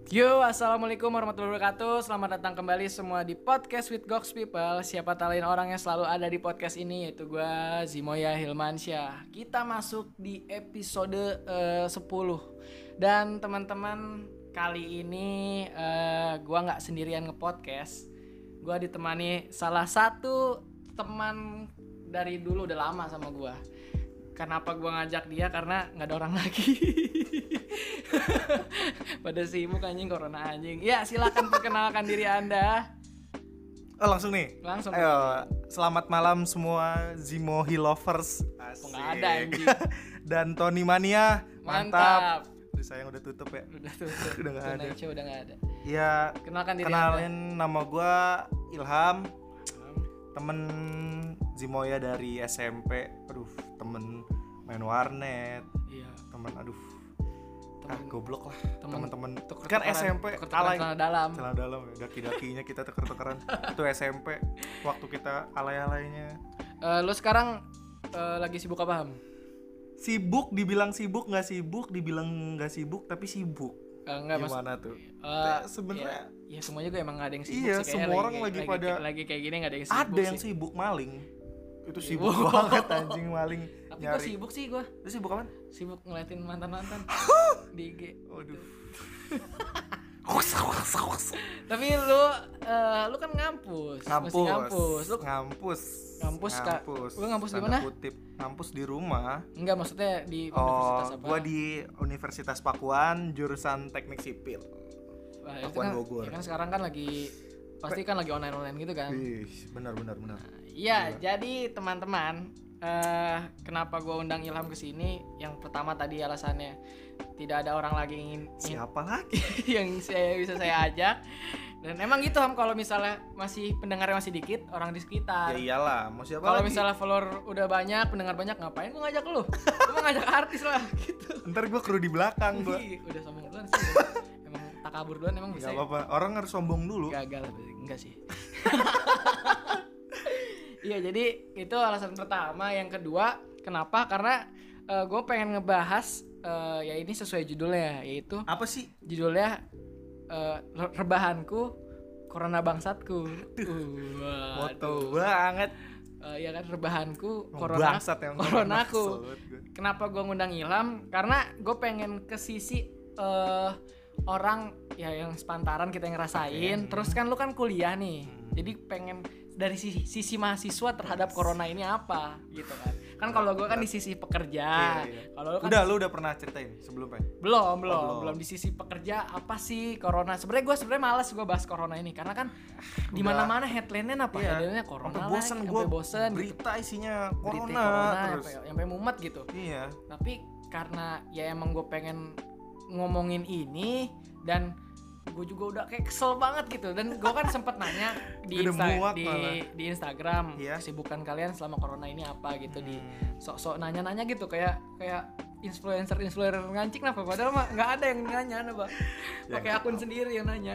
Yo, assalamualaikum warahmatullahi wabarakatuh. Selamat datang kembali semua di podcast with Gox People. Siapa lain orang yang selalu ada di podcast ini, yaitu gue Zimoya Hilmansyah. Kita masuk di episode 10. Dan teman-teman, kali ini gue gak sendirian nge-podcast. Gue ditemani salah satu teman dari dulu, udah lama sama gue. Kenapa gue ngajak dia? Karena gak ada orang lagi. Pada sibuk anjing, corona anjing. Ya, silakan perkenalkan diri Anda. Oh, langsung nih. Langsung. Ayo, selamat malam semua Zimo Hilovers. Nggak ada anjing. Dan Tony Mania. Mantap. Udah sayang udah tutup ya. Udah tutup. Udah nggak ada. Udah nggak ada. Ya, Kenalkan diri kenalin Anda. nama gue Ilham. Temen Zimoya dari SMP. Aduh, temen main warnet. Iya. Temen Temen- goblok lah. temen- Temen-temen kan tuker-tukeran- SMP tuker-tukeran alay. celana dalam. Celana dalam ya. Daki-dakinya kita tuker-tukeran. Itu SMP. Waktu kita alay-alaynya. Lo sekarang lagi sibuk apa, Ham? Sibuk, dibilang sibuk dibilang nggak sibuk tapi sibuk. Enggak, Mas. Gimana tuh? Sebenarnya ya semuanya gue emang gak ada yang sibuk iya, sih. Kayaknya semua orang lagi pada lagi kayak gini gak ada yang sibuk ada yang sih. sibuk maling. Itu Iya. sibuk Wow. banget anjing maling. Tapi gue sibuk sih gue. Lu sibuk apaan? Sibuk ngeliatin mantan-mantan di IG. Waduh. Tapi lu kan ngampus. Masih ngampus. Lu Ngampus. Kak. Lu ngampus di mana? Tanda kutip. Ngampus di rumah. Enggak, maksudnya di Oh, universitas apa? gua di Universitas Pakuan, jurusan Teknik Sipil. Wah, itu Pakuan kan, Bogor. ya kan sekarang kan lagi pasti kan lagi online gitu kan. Ih, benar. Iya, jadi teman-teman, kenapa gue undang Ilham ke sini? Yang pertama tadi alasannya tidak ada orang lagi Siapa lagi? yang bisa saya ajak. Dan emang gitu, Ham, kalau misalnya pendengarnya masih dikit, orang di sekitar. Ya iyalah, mau siapa Kalau lagi? misalnya follower udah banyak, pendengar banyak, ngapain gue ngajak lu? Gue mau ngajak artis lah gitu. Ntar gua kru di belakang gua. Ih, udah sombong duluan sih. Emang takabur duluan emang bisa. Gak apa-apa, orang harus sombong dulu. Gagal, enggak sih. Iya, jadi itu alasan pertama. Yang kedua, kenapa? Karena gue pengen ngebahas ya ini sesuai judulnya, yaitu Apa sih? judulnya rebahanku, corona bangsatku. Moto banget. Ya kan, rebahanku, Bangsat yang coronaku. maksud gue. Kenapa gue ngundang Ilham? Karena gue pengen ke sisi orang ya yang sepantaran kita yang ngerasain. Terus kan lu kan kuliah nih, jadi pengen dari sisi mahasiswa terhadap corona ini apa gitu kan. Kan kalau gue kan di sisi pekerja. Iya. Kalau lu kan Lu udah pernah ceritain sebelumnya? belum di sisi pekerja apa sih corona. Sebenarnya malas gue bahas corona ini karena kan di mana-mana headline-nya apa? Headline-nya corona. Sampai bosen gitu. berita isinya Berita corona terus. sampai mumet gitu. Iya. Tapi karena ya emang gue pengen ngomongin ini dan gue juga udah kayak kesel banget gitu. Dan gue kan sempet nanya di, Udah muak malah. di Instagram, Iya. kesibukan kalian selama corona ini apa gitu. Di sok-sok nanya-nanya gitu, kayak influencer ngancing apa, padahal mah nggak ada yang nanya apa. Pakai akun sendiri yang nanya.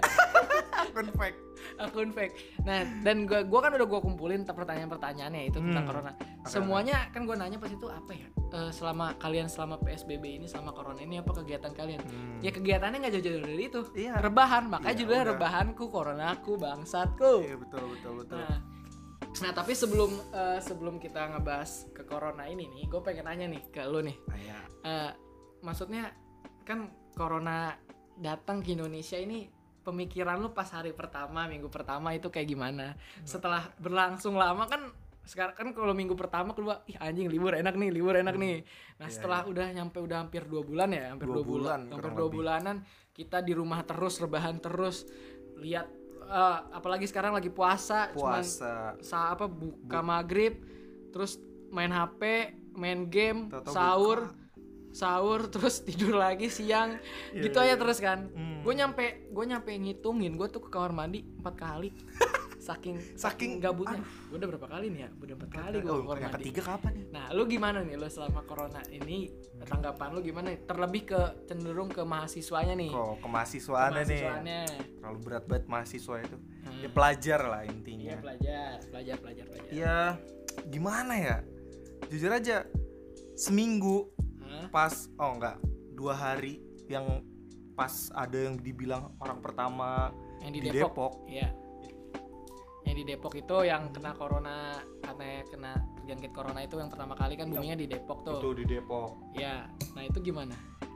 akun fake. Nah, dan gue kan udah gue kumpulin pertanyaan-pertanyaannya itu tentang corona. Semuanya kan gue nanya pas itu apa ya? Selama PSBB ini, selama corona ini apa kegiatan kalian? Ya kegiatannya nggak jauh-jauh dari itu. Iya. Rebahan, makanya Iya, judulnya udah. rebahanku, coronaku, bangsatku. Iya, betul. Nah, tapi sebelum kita ngebahas ke corona ini nih, gue pengen nanya nih ke lu nih. Iya. Maksudnya kan corona datang ke Indonesia ini, pemikiran lu pas hari pertama, minggu pertama itu kayak gimana? Setelah berlangsung lama kan, sekarang kan kalau minggu pertama keluar, ih anjing libur enak nih. Nah, setelah udah hampir 2 bulan ya, hampir 2 bulan. Hampir 2 bulanan kita di rumah terus, rebahan terus. Lihat apalagi sekarang lagi puasa. Cuman buka maghrib, terus main HP, main game, sahur terus tidur lagi siang, gitu aja terus kan. Gue nyampe ngitungin, gue tuh ke kamar mandi 4 kali. saking gabutnya. Gue udah berapa kali nih ya? Udah 4 kali gue ke kamar yang mandi. ketiga kapan nih? Nah, lu gimana nih lu selama corona ini? Tanggapan lu gimana nih? Terlebih cenderung ke mahasiswanya nih. Ke mahasiswaannya nih. Terlalu berat banget mahasiswa itu. Ya pelajar lah intinya. Iya, pelajar. Ya gimana ya? Jujur aja seminggu pas 2 hari yang pas ada yang dibilang orang pertama yang di Depok. Iya. Yang di Depok itu yang kena corona, karena kena terjangkit corona itu yang pertama kali kan boomingnya di Depok tuh. Itu di Depok. Ya, nah itu gimana?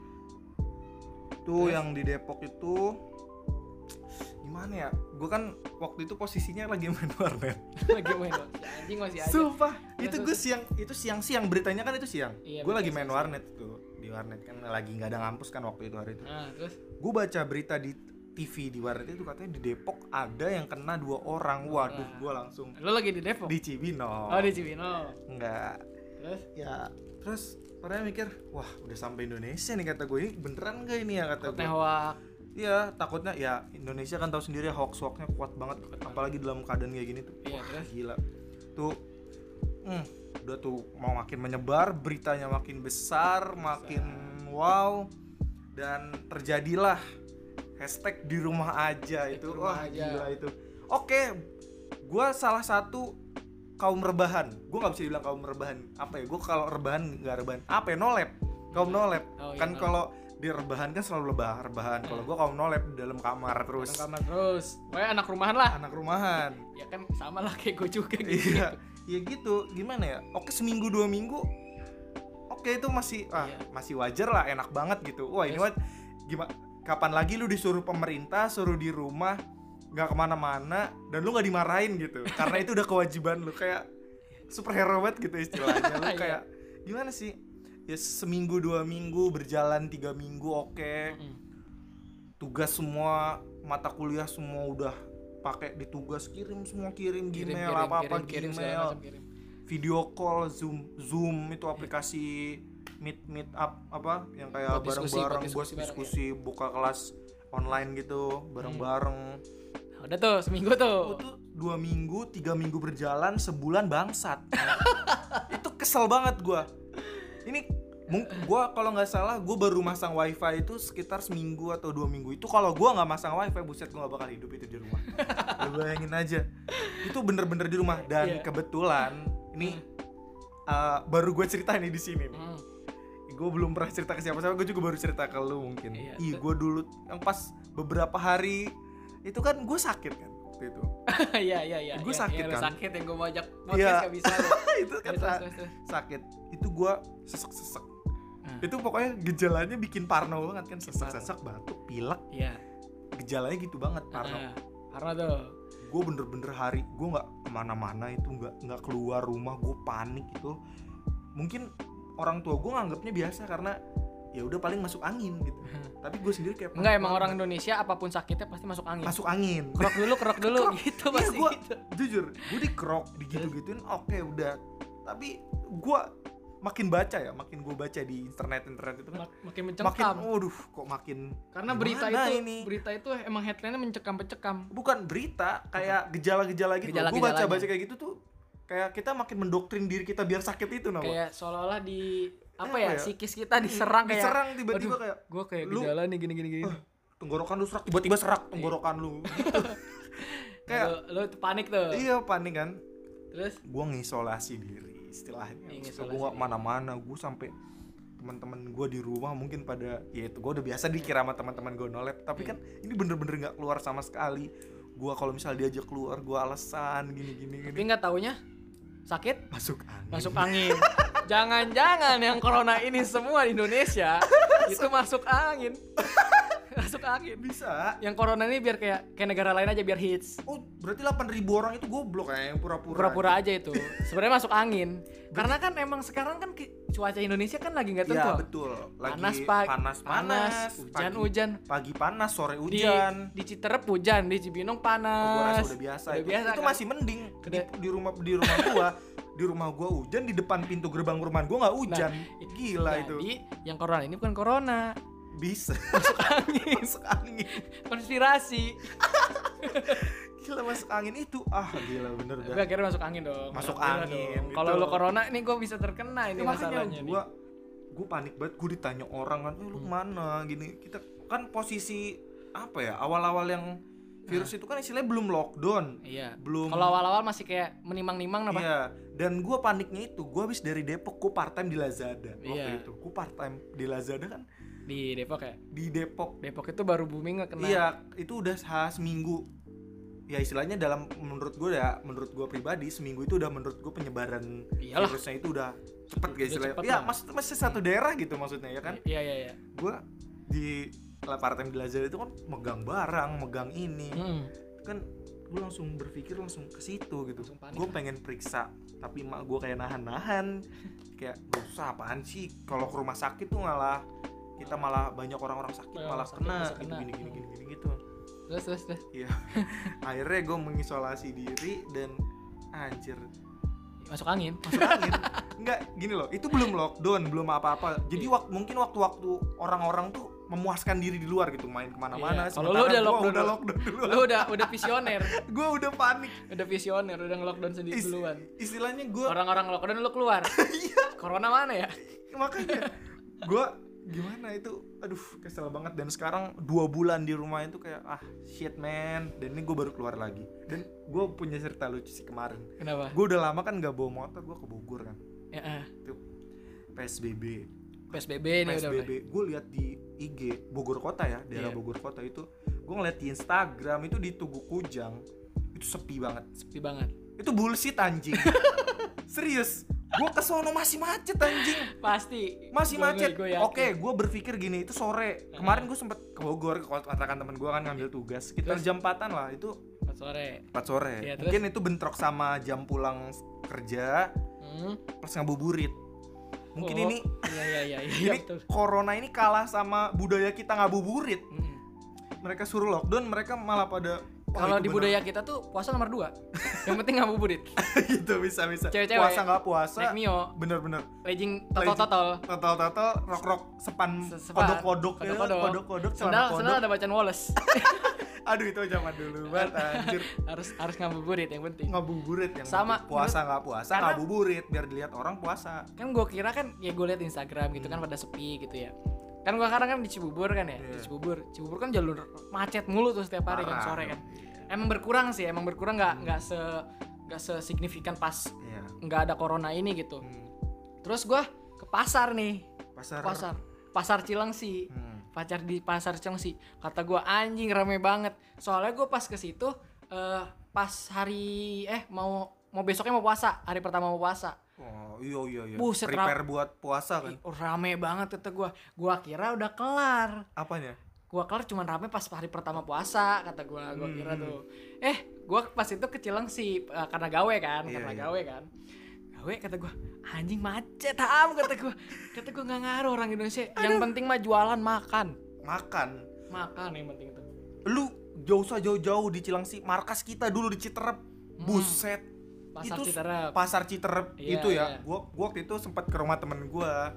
Tuh yang di Depok itu gimana ya? Gue kan waktu itu posisinya lagi main warnet. Lagi main warnet. Anjing masih aja. Sumpah, itu siang beritanya kan itu siang. Iya, gue lagi main warnet tuh. Di warnet kan lagi enggak ada ngampus kan waktu itu hari itu. Nah, terus gue baca berita di TV di warnet itu katanya di Depok ada yang kena 2 orang. Waduh, gue langsung. Lo lagi di Depok? Di Cibinong. Oh, di Cibinong. Enggak. Terus? Ya, terus padahal mikir, wah udah sampai Indonesia nih kata gue, ini beneran gak ini ya kata gue. Hoax. Iya, takutnya ya Indonesia kan tahu sendiri hoax-hoaxnya kuat banget, apalagi dalam keadaan kayak gini tuh. Iya, wah, terus? Gila. Tuh udah tuh mau makin menyebar, beritanya makin besar, makin wow, dan terjadilah hashtag di rumah aja itu. Wah, gila itu. Oke, gue salah satu kaum rebahan. Gue nggak bisa bilang kaum rebahan. Apa ya? Gue kalau rebahan nggak rebahan. Apa ya? Nolep. Kaum nolep. Oh, iya, kan kalau di rebahan kan selalu rebahan. Kalau gue kaum nolep di dalam kamar terus. Dalam kamar terus. Pokoknya anak rumahan lah. Anak rumahan. Ya kan sama lah kayak gue juga gitu. Iya. Ya gitu. Gimana ya? Oke, seminggu 2 minggu. Oke, itu masih masih wajar lah, enak banget gitu. Wah, ini gimana? Kapan lagi lu disuruh pemerintah suruh di rumah, nggak kemana-mana, dan lu nggak dimarahin gitu karena itu udah kewajiban lu, kayak superhero banget gitu istilahnya. Lu kayak gimana sih ya, seminggu 2 minggu berjalan 3 minggu oke. Tugas semua mata kuliah semua udah pakai di tugas, kirim Gmail, kirim, video call, zoom itu aplikasi meet up apa yang kayak bareng-bareng buat diskusi buka kelas online gitu bareng-bareng. Udah tuh seminggu tuh. Itu 2 minggu, 3 minggu berjalan, sebulan bangsat. Itu kesel banget gue. Ini gue kalau nggak salah gue baru masang wifi itu sekitar seminggu atau 2 minggu. Itu kalau gue nggak masang wifi, buset gue nggak bakal hidup itu di rumah. Lu bayangin aja. Itu bener-bener di rumah, dan kebetulan ini baru gue cerita nih di sini nih. Gue belum pernah cerita ke siapa-siapa, gue juga baru cerita ke lu mungkin. Gue dulu yang pas beberapa hari itu kan gue sakit kan waktu itu. Iya. Gue sakit kan. Sakit yang gue mau ajak podcast gak bisa. Itu kan sakit. Itu gue sesek. Itu pokoknya gejalanya bikin parno banget kan, sesek, batuk, pilek. Iya. Gejalanya gitu banget, parno. Parno tuh. Gue bener-bener hari gue nggak kemana-mana itu, nggak keluar rumah, gue panik itu. Mungkin orang tua gue nganggapnya biasa karena ya udah paling masuk angin gitu. Tapi gue sendiri kayak enggak, emang orang Indonesia apapun sakitnya pasti masuk angin. Masuk angin. Kerok dulu gitu pasti gua, gitu. Jujur, gue dikerok, digitu-gituin oke udah. Tapi gue makin gue baca di internet itu kan makin mencekam. Kok makin. Karena berita itu emang headline-nya mencekam. Bukan berita, kayak gejala-gejala gitu. Gue baca kayak gitu tuh kayak kita makin mendoktrin diri kita biar sakit itu, kayak seolah-olah di psikis kita diserang tiba-tiba kayak gue kayak gejala nih gini. Tenggorokan lu serak, tiba-tiba serak tenggorokan lu. Kayak lu panik tuh. Iya, panik kan. Terus gue ngisolasi diri istilahnya. Gue gak mana-mana, gue sampai teman-teman gue di rumah mungkin pada ya itu gue udah biasa dikira sama teman-teman gue nolep, tapi kan ini bener-bener nggak keluar sama sekali. Gue kalau misalnya diajak keluar gue alasan gini. Tapi nggak taunya sakit masuk angin. Jangan-jangan yang corona ini semua di Indonesia itu masuk angin. Bisa. Yang corona ini biar kayak negara lain aja biar hits. Oh, berarti 8.000 orang itu goblok ya, yang pura-pura aja itu. Sebenarnya masuk angin. Karena kan emang sekarang kan cuaca Indonesia kan lagi enggak tentu. Iya, betul. Lagi panas, hujan. Pagi panas, sore hujan. Di Citerep hujan, di Cibinong panas. Gua rasa udah biasa. Itu kan? Masih mending di rumah gua. Di rumah gua hujan, di depan pintu gerbang rumah gua enggak hujan. Gila itu. Jadi yang corona ini bukan corona. Bisa masuk angin. Konspirasi. Gila, masuk angin itu gila bener dah. Gue akhirnya masuk angin dong. Masuk angin gitu. Kalau lu corona ini gue bisa terkena ini masalahnya nih. Gue panik banget, gue ditanya orang kan, lu kemana gini. Kita kan posisi apa ya, awal-awal yang virus itu kan istilahnya belum lockdown. Iya. Belum. Kalau awal-awal masih kayak menimang-nimang apa? Iya. Dan gue paniknya itu, gue habis dari Depok, gue part time di Lazada waktu itu. Gue part time di Lazada kan. Di Depok ya? Di Depok. Depok itu baru booming nggak kena? Iya, itu udah seminggu. Ya istilahnya menurut gue pribadi seminggu itu udah menurut gue penyebaran virusnya itu udah cepet guys. Ya masih satu daerah gitu maksudnya ya kan? Iya. Gue di part-time di Lazada itu kan megang barang, megang ini. Kan gue langsung berpikir langsung ke situ gitu. Gue pengen periksa, tapi mak gue kayak nahan-nahan. Kayak usah apaan sih? Kalau ke rumah sakit tuh kita malah banyak orang-orang sakit malah kena gini gitu. Terus. Iya. Akhirnya gue mengisolasi diri dan anjir. Masuk angin. Enggak, gini loh. Itu belum lockdown, belum apa-apa. Jadi mungkin waktu orang-orang tuh memuaskan diri di luar gitu, main kemana-mana. Kalau lu udah lockdown dulu. Lu udah visioner. Gue udah panik. Udah visioner, udah nge-lockdown sendiri duluan. Istilahnya gue orang-orang lockdown lu keluar. Iya. Corona mana ya? Makanya gue gimana itu, aduh kesel banget. Dan sekarang 2 bulan di rumah itu kayak shit man. Dan ini gue baru keluar lagi. Dan gue punya cerita lucu sih kemarin. Kenapa? Gue udah lama kan gak bawa motor, gue ke Bogor kan. Itu PSBB nih udah. Gue lihat di IG Bogor Kota ya, daerah Bogor Kota itu. Gue ngeliat di Instagram itu di Tugu Kujang itu sepi banget. Itu bullshit anjing. Serius. Gue kesono masih macet anjing. Pasti masih macet. Oke, gue berpikir gini, itu sore. Kemarin gue sempet ke Bogor, kontrakan temen gue kan ngambil tugas. Sekitar jam 4-an lah itu. 4 sore. Ya, mungkin itu bentrok sama jam pulang kerja. Pas ngabuburit. Mungkin ini ini betul. Corona ini kalah sama budaya kita ngabuburit. Mereka suruh lockdown, mereka malah pada kalau di budaya kita tuh puasa nomor 2. Yang penting ngabuburit. Itu bisa. Cewek-cewek, puasa enggak puasa. Naik Mio. Bener. Legging totol. Rok sepan kodok. Sendal ada bacaan Wallace. Aduh itu zaman dulu banget anjir. harus ngabuburit yang penting. Ngabuburit yang sama penting. Puasa enggak puasa ngabuburit biar dilihat orang puasa. Kan gue kira kan ya gue liat Instagram gitu kan pada sepi gitu ya. Kan gua sekarang kan di Cibubur kan ya. Di Cibubur kan jalur macet mulu tuh setiap hari kan sore kan. Emang berkurang enggak sesignifikan pas enggak ada corona ini gitu. Terus gua ke pasar nih. Pasar Cilengsi. Di pasar Cilengsi. Kata gua anjing rame banget. Soalnya gua pas ke situ pas hari mau besoknya mau puasa, hari pertama mau puasa. Oh iya. Buset, prepare buat puasa kan. Rame banget kata gua kira udah kelar. Apanya? Gua kelar cuman rame pas hari pertama puasa kata gua kira tuh. Gua pas itu ke Cilengsi karena gawe kan, gawe kata gua anjing macet kata gua nggak ngaruh orang Indonesia. Yang penting mah jualan makan yang penting itu. Lu jauh-jauh di Cilengsi, markas kita dulu di Citerep. Buset. Pasar Citerep itu ya. Gua waktu itu sempat ke rumah temen gua.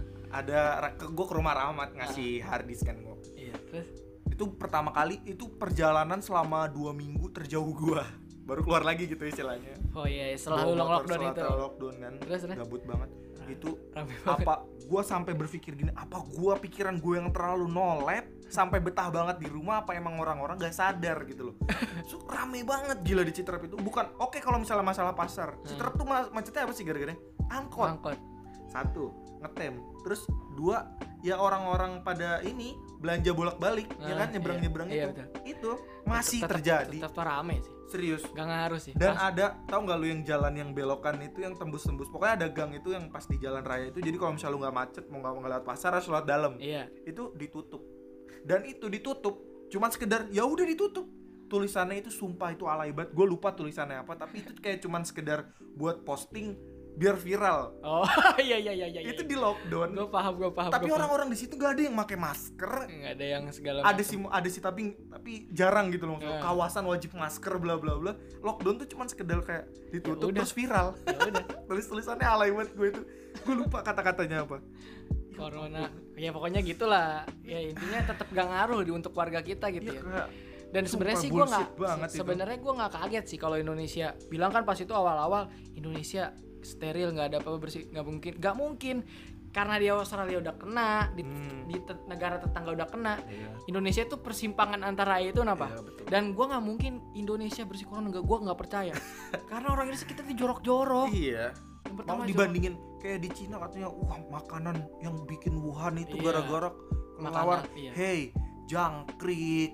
Gua ke rumah Rahmat ngasih harddisk kan gua. Iya, terus itu pertama kali itu perjalanan selama 2 minggu terjauh gua. Baru keluar lagi gitu istilahnya. Oh iya, setelah lockdown itu. Setelah lockdown kan. Terus. Gabut banget. Itu apa gua sampai berpikir gini, apa pikiran gue yang terlalu nolep sampai betah banget di rumah, apa emang orang-orang gak sadar gitu loh. Rame banget gila di Citerep itu. Bukan kalau misalnya masalah pasar. Citerep tuh macetnya apa sih gara-gara? Angkot. 1, ngetem. Terus 2, ya orang-orang pada ini belanja bolak-balik, ya kan nyebrang-nyebrang itu. Betul. Itu masih terjadi. Tetap rame sih. Serius. Gak ngaruh sih. Dan ada, tahu nggak lu yang jalan yang belokan itu yang tembus-tembus. Pokoknya ada gang itu yang pas di jalan raya itu. Jadi kalau misalnya lu nggak macet, mau nggak lewat pasar, harus lewat dalam. Iya. Itu ditutup. Dan itu ditutup, cuman sekedar ya udah ditutup. Tulisannya itu sumpah itu alay banget. Gue lupa tulisannya apa, tapi itu kayak cuman sekedar buat posting biar viral. Oh iya. Itu di lockdown. Gue paham. Tapi orang-orang di situ gak ada yang pakai masker. Nggak ada yang segala. Ada sih tapi jarang gitu loh. Kawasan wajib masker bla bla bla. Lockdown tuh cuman sekedar kayak ditutup terus viral. Ya udah. Tulisannya alay banget gue itu. Gue lupa kata-katanya apa. Corona. Ya pokoknya gitulah. Ya intinya tetap gak ngaruh untuk warga kita gitu ya. Dan sebenarnya sih gue nggak kaget sih kalau Indonesia bilang kan pas itu awal-awal Indonesia steril, nggak ada apa-apa bersih, nggak mungkin karena di Australia udah kena, di negara tetangga udah kena. Indonesia itu persimpangan antara itu apa? Dan gue nggak mungkin Indonesia bersih corona, gue nggak percaya karena orang Indonesia kita tuh jorok-jorok. Iya. Mau dibandingin kayak di Cina katanya makanan yang bikin Wuhan itu gara-gara kelelawar. iya. Hey, jangkrik.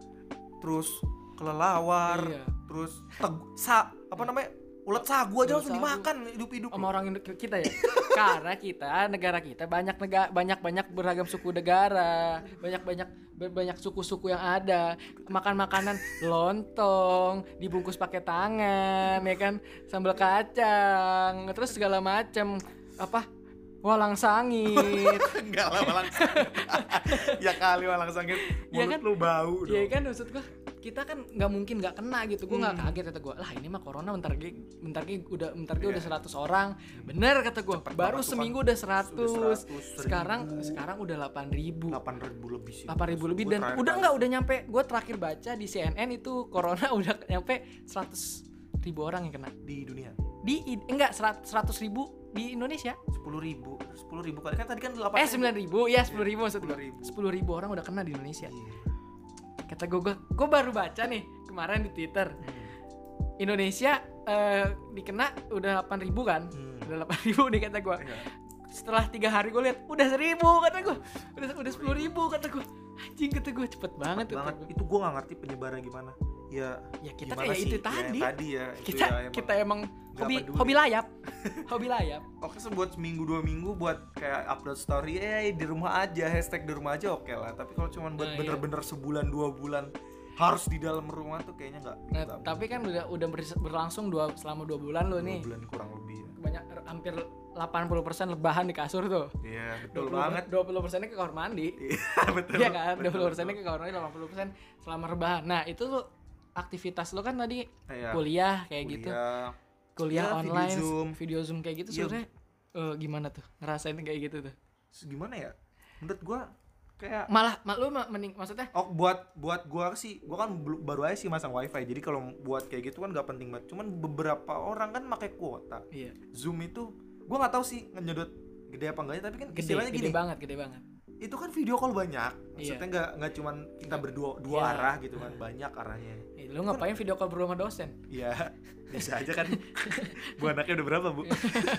Terus kelelawar, Iya. terus apa namanya? Ulat sagu aja langsung dimakan hidup-hidup sama orang kita ya. Karena negara kita banyak beragam suku negara, banyak suku-suku yang ada. Makan makanan lontong dibungkus pakai tangan, ya kan, sambal kacang, terus segala macam apa walang sangit. Enggak lah walang sangit. Ya kali walang sangit mulut kan? lu bau dong. Iya kan, maksud gua kita kan nggak mungkin nggak kena gitu. Gue nggak kaget, kata gue lah ini mah corona bentar lagi udah 100 orang. Bener kata gue, baru seminggu udah 100. Sekarang udah 8.000 lebih sih. 8.000 lebih dan udah nyampe. Gue terakhir baca di CNN itu corona udah nyampe 100.000 orang yang kena di dunia. Enggak 100.000 di Indonesia. 10.000 kali kan tadi kan 8.000. 9.000 ya 10.000 maksud gue. 10.000 orang udah kena di Indonesia. Kata gue baru baca nih kemarin di Twitter. Indonesia dikena udah 8.000 kan. Udah 8.000 nih kata gue. Setelah 3 hari gue lihat udah 1.000 kata gue. Udah 10.000 kata gue. Anjing kata gue cepet banget. Itu gue gak ngerti penyebarannya gimana. Ya kita kayak itu tadi. Kita emang hobi layap. Oke, buat seminggu 2 minggu buat kayak upload story di rumah aja, hashtag di rumah aja oke lah. Tapi kalau cuma buat bener-bener sebulan 2 bulan harus di dalam rumah tuh kayaknya nggak. Tapi kan udah berlangsung selama 2 bulan lo nih. 2 bulan kurang lebih. Banyak hampir 80% lebahan di kasur tuh. Iya, betul banget. 20%-nya ke kamar mandi. Iya, betul. Iya kan? 20%-nya ke kamar mandi, 80% selama rebahan. Nah, itu tuh aktivitas lo kan tadi kuliah kayak gitu. Kuliah online, video zoom kayak gitu sebenarnya gimana tuh ngerasain kayak gitu tuh? Gimana ya? Menurut gua kayak malah lu mending maksudnya? Oh, buat gua sih, gua kan baru aja sih masang wifi. Jadi kalau buat kayak gitu kan nggak penting banget. Cuman beberapa orang kan pakai kuota. Iya. Zoom itu gua nggak tahu sih nyedot gede apa enggaknya, tapi kan istilahnya gini. Gede banget. Itu kan video call banyak. Maksudnya nggak cuman kita berdua arah gitu kan, banyak arahnya. Lu ngapain video call berdua sama dosen? Iya, bisa aja kan. Bu anaknya udah berapa, Bu?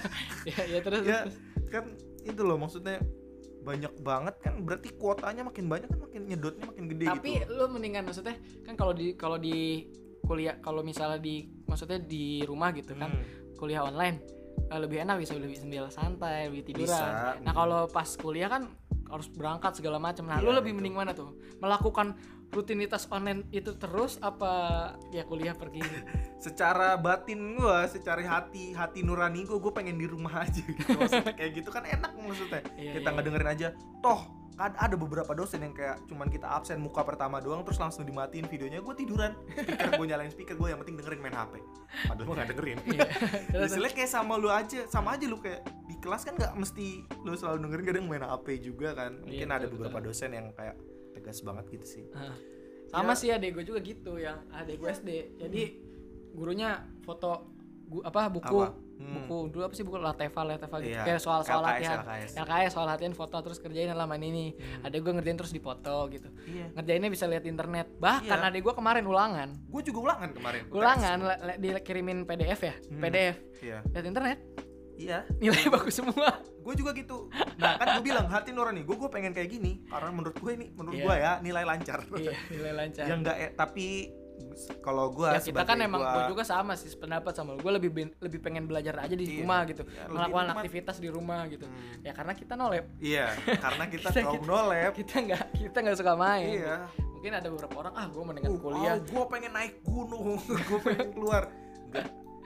ya terus. Ya, kan itu loh maksudnya banyak banget kan, berarti kuotanya makin banyak kan makin nyedotnya makin gede. Tapi gitu. lu mendingan maksudnya kan kalau di kuliah, kalau misalnya maksudnya di rumah gitu kan, kuliah online lebih enak, bisa lebih sambil santai, lebih tiduran. Nah, kalau pas kuliah kan harus berangkat segala macam. Nah, lu lebih mending mana tuh? Melakukan rutinitas online itu terus apa ya kuliah pergi? Secara batin gua, secara hati nurani gua pengen di rumah aja gitu. Maksudnya kayak gitu kan enak maksudnya. Kita ngedengerin aja. Toh kan ada beberapa dosen yang kayak cuman kita absen muka pertama doang terus langsung dimatiin videonya, gue tiduran. Gue nyalain speaker, gue yang penting dengerin main HP. Padahal gue gak dengerin. Misalnya kayak sama aja lu kayak di kelas kan gak mesti lu selalu dengerin, kadang main HP juga kan. Mungkin ada beberapa dosen yang kayak tegas banget gitu sih. Sama sih adek gue juga gitu, yang adek gue SD. Jadi gurunya foto buku dulu apa sih, buku Lateva gitu, kayak soal latihan LKS soal latihan foto, terus kerjain halaman ini. Adek gue ngerjain terus dipoto gitu. Ngerjainnya bisa lihat internet. Bahkan adek gue kemarin ulangan. Gue juga ulangan kemarin. Dikirimin PDF ya, PDF. Lihat internet. Iya. Nilai bagus semua. Gue juga gitu. Nah kan gue bilang hati nurani gue pengen kayak gini karena menurut gue ya nilai lancar. Iya, nilai lancar. Yang enggak tapi kalau gue ya kita kan emang gue juga sama sih pendapat sama lu. Gue lebih pengen belajar aja di rumah gitu, melakukan aktivitas di rumah gitu. Ya karena kita nolep. Iya, karena kita kaum nolep. Kita nggak suka main. Iya. Mungkin ada beberapa orang gue mendingan kuliah. Gue pengen naik gunung, gue pengen keluar. Enggak.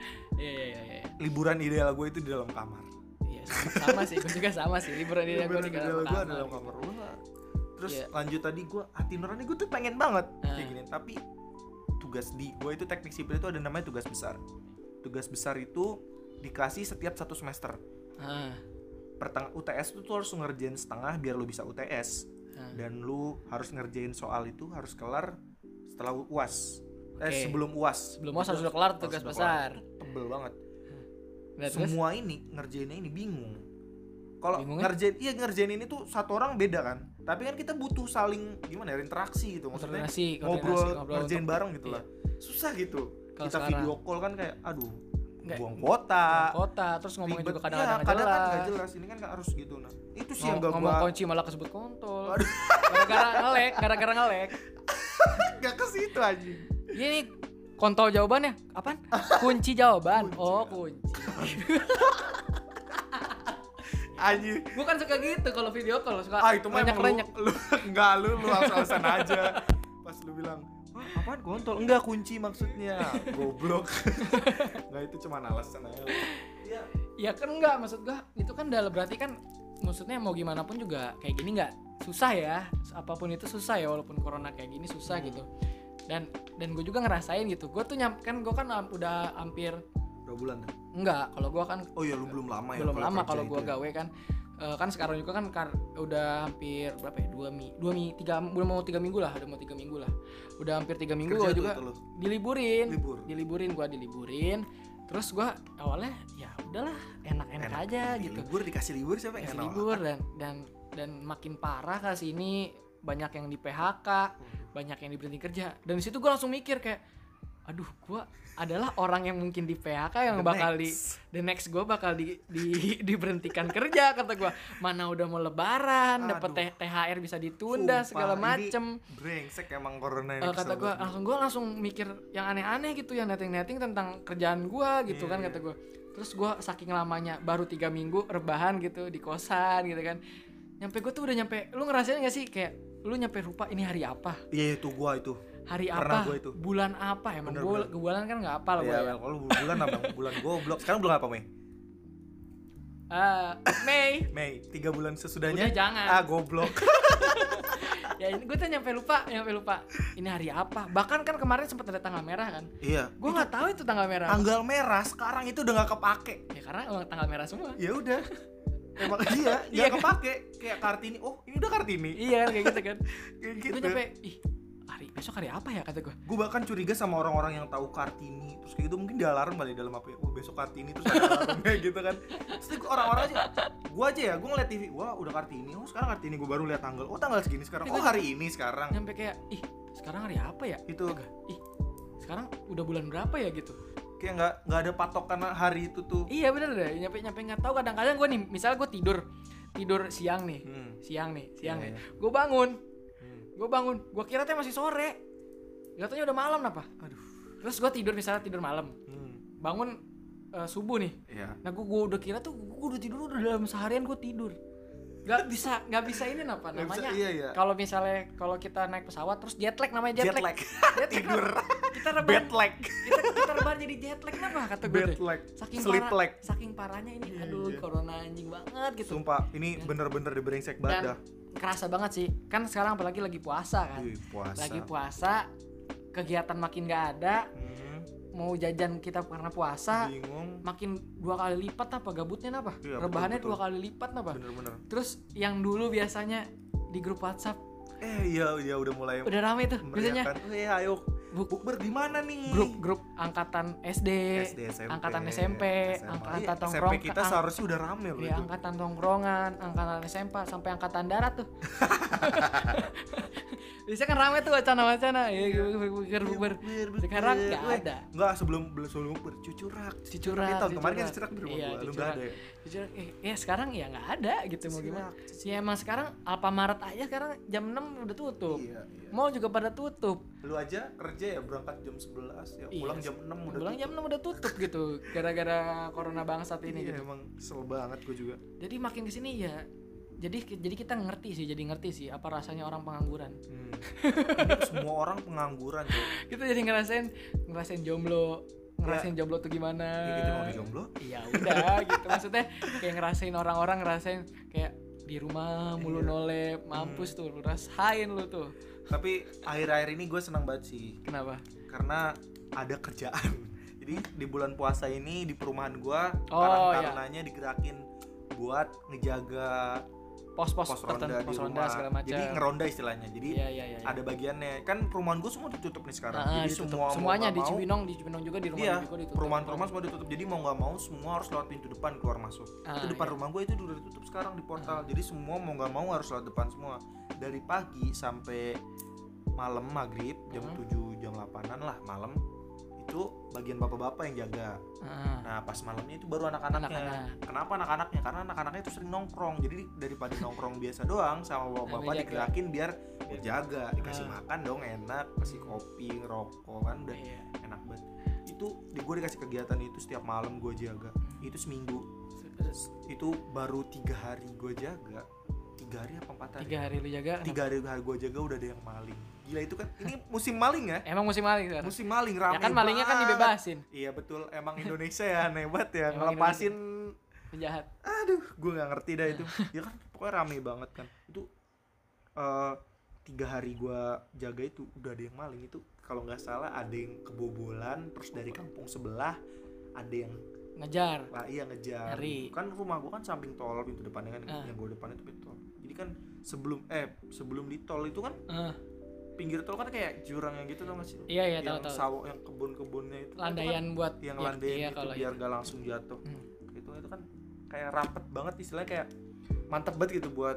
Iya. Liburan ideal gue itu di dalam kamar. Iya, sama sih. Gue juga sama sih. Liburan ideal gue di dalam kamar. Terus lanjut tadi gue hati nurani gue tuh pengen banget kayak gini, tapi tugas di gue itu teknik sipil itu ada namanya tugas besar. Tugas besar itu dikasih setiap 1 semester. UTS itu tuh harus ngerjain setengah biar lu bisa UTS. Dan lu harus ngerjain soal itu harus kelar setelah UAS. Sebelum UAS. Sebelum UAS harus udah kelar tugas besar. Tebel banget. Semua ini ngerjainnya ini bingung. Kalau ngerjain ini tuh satu orang beda kan. Tapi kan kita butuh saling interaksi gitu, maksudnya ngobrol ngerjain bareng gitu lah. Susah gitu. Kita video call kan kayak buang kuota, terus ngomongnya juga Ribet. kadang-kadang Ya, kadang kan nggak jelas. Ini kan nggak harus gitu. Nah itu sih yang ngomong gua kunci malah kesebut kontol. gara-gara ngelek. Nggak ke situ aja. Ini kontol jawabannya apaan? Kunci jawaban. Oh, kunci. Anjir. Gue kan suka gitu kalau video call, suka Itu mah banyak. lu enggak lu alasan aja. Pas lu bilang, apaan kontol? Enggak, kunci maksudnya. Goblok. Enggak, itu cuma alasan aja. Iya. Ya kan enggak, maksud gua itu kan udah berarti kan maksudnya mau gimana pun juga kayak gini enggak susah ya. Apapun itu susah ya, walaupun corona kayak gini susah gitu. Dan gue juga ngerasain gitu. Gue tuh gue kan udah hampir 2 bulan tuh. Enggak, kalau gua kan Oh iya, lu belum lama ya. belum lama kalau gua gawe kan. Kan sekarang juga kan udah hampir berapa ya? 3 mau 3 minggu lah, udah mau 3 minggu lah. Udah hampir 3 minggu gua juga diliburin. Gua diliburin. Terus gua awalnya ya udahlah, enak aja gitu. Dikasih libur siapa yang libur dan makin parah ke sini, banyak yang di PHK, banyak yang diberhenti kerja. Dan di situ gua langsung mikir kayak aduh, gua adalah orang yang mungkin di PHK yang the next gue bakal diberhentikan kerja, kata gue. Mana udah mau lebaran, dapat THR bisa ditunda segala macem. Brengsek emang corona ini. Kata gue langsung mikir yang aneh-aneh gitu, yang netting tentang kerjaan gue gitu kan, kata gue. Terus gue saking lamanya baru 3 minggu rebahan gitu di kosan gitu kan. Nyampe gue tuh udah nyampe, lu ngerasain gak sih kayak lu nyampe lupa ini hari apa? Iya itu gue itu. Hari apa? Bulan apa? Emang bulan kan nggak apa lah. Iya, kalau bulan apa? Bulan goblok. Sekarang bulan apa, Mei? Mei. 3 bulan sesudahnya. Udah jangan. Goblok. Ya ini gue tuh nyampe lupa. Ini hari apa? Bahkan kan kemarin sempat ada tanggal merah kan? Iya. Gue nggak tahu itu tanggal merah. Tanggal merah sekarang itu udah nggak kepake. Ya karena emang tanggal merah semua. Ya udah. Emang iya, nggak kepake. Kayak Kartini. Oh, ini udah Kartini. Iya kayak gitu kan. Kayak gitu. Gue nyampe, besok hari apa ya, kata gue. Gue bahkan curiga sama orang-orang yang tahu Kartini, terus kayak gitu mungkin di alarm kali dalam apa ya, besok Kartini, terus ada alarmnya gitu kan. Terus orang-orang aja, gue ngeliat TV, wah udah Kartini, sekarang Kartini, gue baru lihat tanggal, tanggal segini sekarang, hari ini sekarang. Nyampe kayak, sekarang hari apa ya? Itu. Sekarang udah bulan berapa ya gitu. Kayak nggak ada patokan hari itu tuh. Iya bener deh, nyampe nggak tahu. Kadang-kadang gue nih, misalnya gue tidur siang nih, gue bangun, gue kira teh masih sore, gak taunya udah malam apa. Aduh. Terus gue tidur malam, bangun subuh nih. Iya. Nah gue udah kira tuh gue udah tidur, udah dalam seharian gue tidur. Gak bisa ini apa namanya? Iya. Kalau misalnya kita naik pesawat terus jet lag namanya jet lag. Tidur. Kita rebahan. Kita rebahan jadi jet lag kenapa kata gue? Jet lag. Saking parahnya ini. Corona anjing banget gitu. Sumpah, ini bener-bener dibrengsek banget dah. Kerasa banget sih. Kan sekarang apalagi lagi puasa kan. Lagi puasa, kegiatan makin gak ada. Mau jajan kita karena puasa, bingung. Makin 2 kali lipat apa gabutnya apa? Iya, rebahannya betul. 2 kali lipat apa? Bener. Terus yang dulu biasanya di grup WhatsApp, iya udah mulai. Udah rame tuh biasanya. Ayo bukber di mana nih? Grup angkatan SD SMP, angkatan SMP, angkatan tongkrong. SMP kita seharusnya udah rame loh. Iya, angkatan tongkrongan, angkatan SMP sampai angkatan darat tuh. Bisa kan rame tuh wacana-wacana. Bukber. Sekarang enggak ada. Enggak, sebelum bercucurak. Tahun kemarin kan cucurak di rumah gua, lu enggak ada. Ya sekarang ya enggak ada gitu, mau gimana. Ya emang sekarang Alfamart aja sekarang jam 6 udah tutup. Iya. Mall juga pada tutup. Lu aja kerja ya berangkat jam 11 ya, pulang jam 6 udah pulang jam 6 udah tutup gitu. Gara-gara corona bangsat ini gitu. Emang kesel banget gua juga. Jadi makin kesini ya jadi kita ngerti sih apa rasanya orang pengangguran. Ini semua orang pengangguran tuh. Kita jadi ngerasain jomblo. Jomblo tuh gimana? Ya gitu mau jomblo? Iya udah gitu. Maksudnya kayak ngerasain orang-orang kayak di rumah mulu nolep, mampus tuh, rasain lu tuh. Tapi akhir-akhir ini gue senang banget sih. Kenapa? Karena ada kerjaan. Jadi di bulan puasa ini di perumahan gue karantinanya digerakin buat ngejaga pos ronda segala macam. Jadi ngeronda istilahnya. Jadi ada bagiannya. Kan perumahan gue semua ditutup nih sekarang. Jadi semuanya di Cibinong juga di rumah juga ditutup. Perumahan semua ditutup. Jadi mau nggak mau semua harus lewat pintu depan keluar masuk. Itu depan rumah gue itu udah ditutup sekarang di portal. Jadi semua mau nggak mau harus lewat depan semua. Dari pagi sampai malam maghrib jam 7 jam 8-an lah malam itu bagian bapak-bapak yang jaga. Nah pas malamnya itu baru anak-anaknya. Kenapa anak-anaknya? Karena anak-anaknya itu sering nongkrong. Jadi daripada nongkrong biasa doang sama bapak-bapak digerakin biar jaga, dikasih makan dong enak, kasih kopi, ngerokok kan udah enak banget. Itu gue dikasih kegiatan itu setiap malam gue jaga. Itu seminggu. Itu baru 3 hari gue jaga. 3 hari apa 4 hari? 3 hari lu jaga. 3 hari gue jaga udah ada yang maling. Gila itu kan, ini musim maling ya? Emang musim maling sekarang? Musim maling, rame ya kan malingnya kan dibebasin. Iya betul, emang Indonesia ya hebat ya, ngelepasin penjahat. Aduh, gue gak ngerti dah itu. Ya kan pokoknya rame banget kan. Itu 3 hari gue jaga itu udah ada yang maling. Itu kalau gak salah ada yang kebobolan, terus dari kampung sebelah ada yang ngejar. Lah iya ngejar. Kan rumah gue kan samping tol, pintu depannya kan yang gue depan itu pintu tol. Jadi kan sebelum di tol itu kan pinggir tol kan kayak jurang yang gitu tau gak sih? Iya tahu. Yang sawah, yang kebun-kebunnya itu. Landaian kan, buat yang landaian itu biar iya. gak langsung jatuh. Itu kan kayak rapet banget istilahnya, kayak mantep banget gitu buat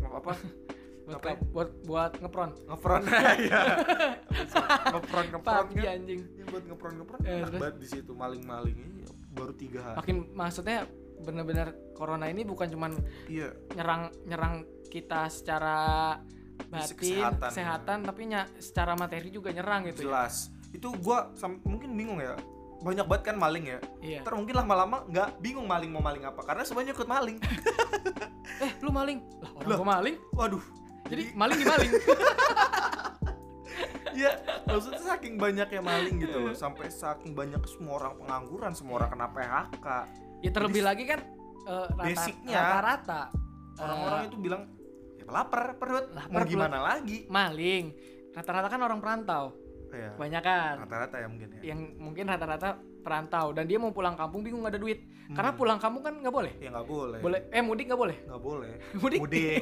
buat ngepron iya. ngepron anjing. Ya, buat ngepron enak banget di situ maling-maling ini baru 3 hari. Makin maksudnya benar-benar corona ini bukan cuman nyerang kita secara batin, kesehatan tapi secara materi juga nyerang gitu. Jelas. Ya? Itu gua mungkin bingung ya. Banyak banget kan maling ya. Iya. Ntar mungkin lama-lama nggak bingung maling mau maling apa karena semuanya ikut maling. Lu maling? Lah orang gua maling. Waduh. Jadi maling dimaling. Iya, maksudnya saking banyaknya maling gitu loh, sampai saking banyak semua orang pengangguran, semua orang kena PHK. Ya terlebih lagi kan basicnya rata-rata orang-orang itu bilang ya lapar perut, mau gimana lagi? Maling. Rata-rata kan orang perantau. Iya. Kebanyakan. Rata-rata ya mungkin ya. Yang mungkin rata-rata perantau dan dia mau pulang kampung bingung gak ada duit. Karena pulang kampung kan nggak boleh. Ya nggak boleh. Mudik nggak boleh. Nggak boleh. Mudik.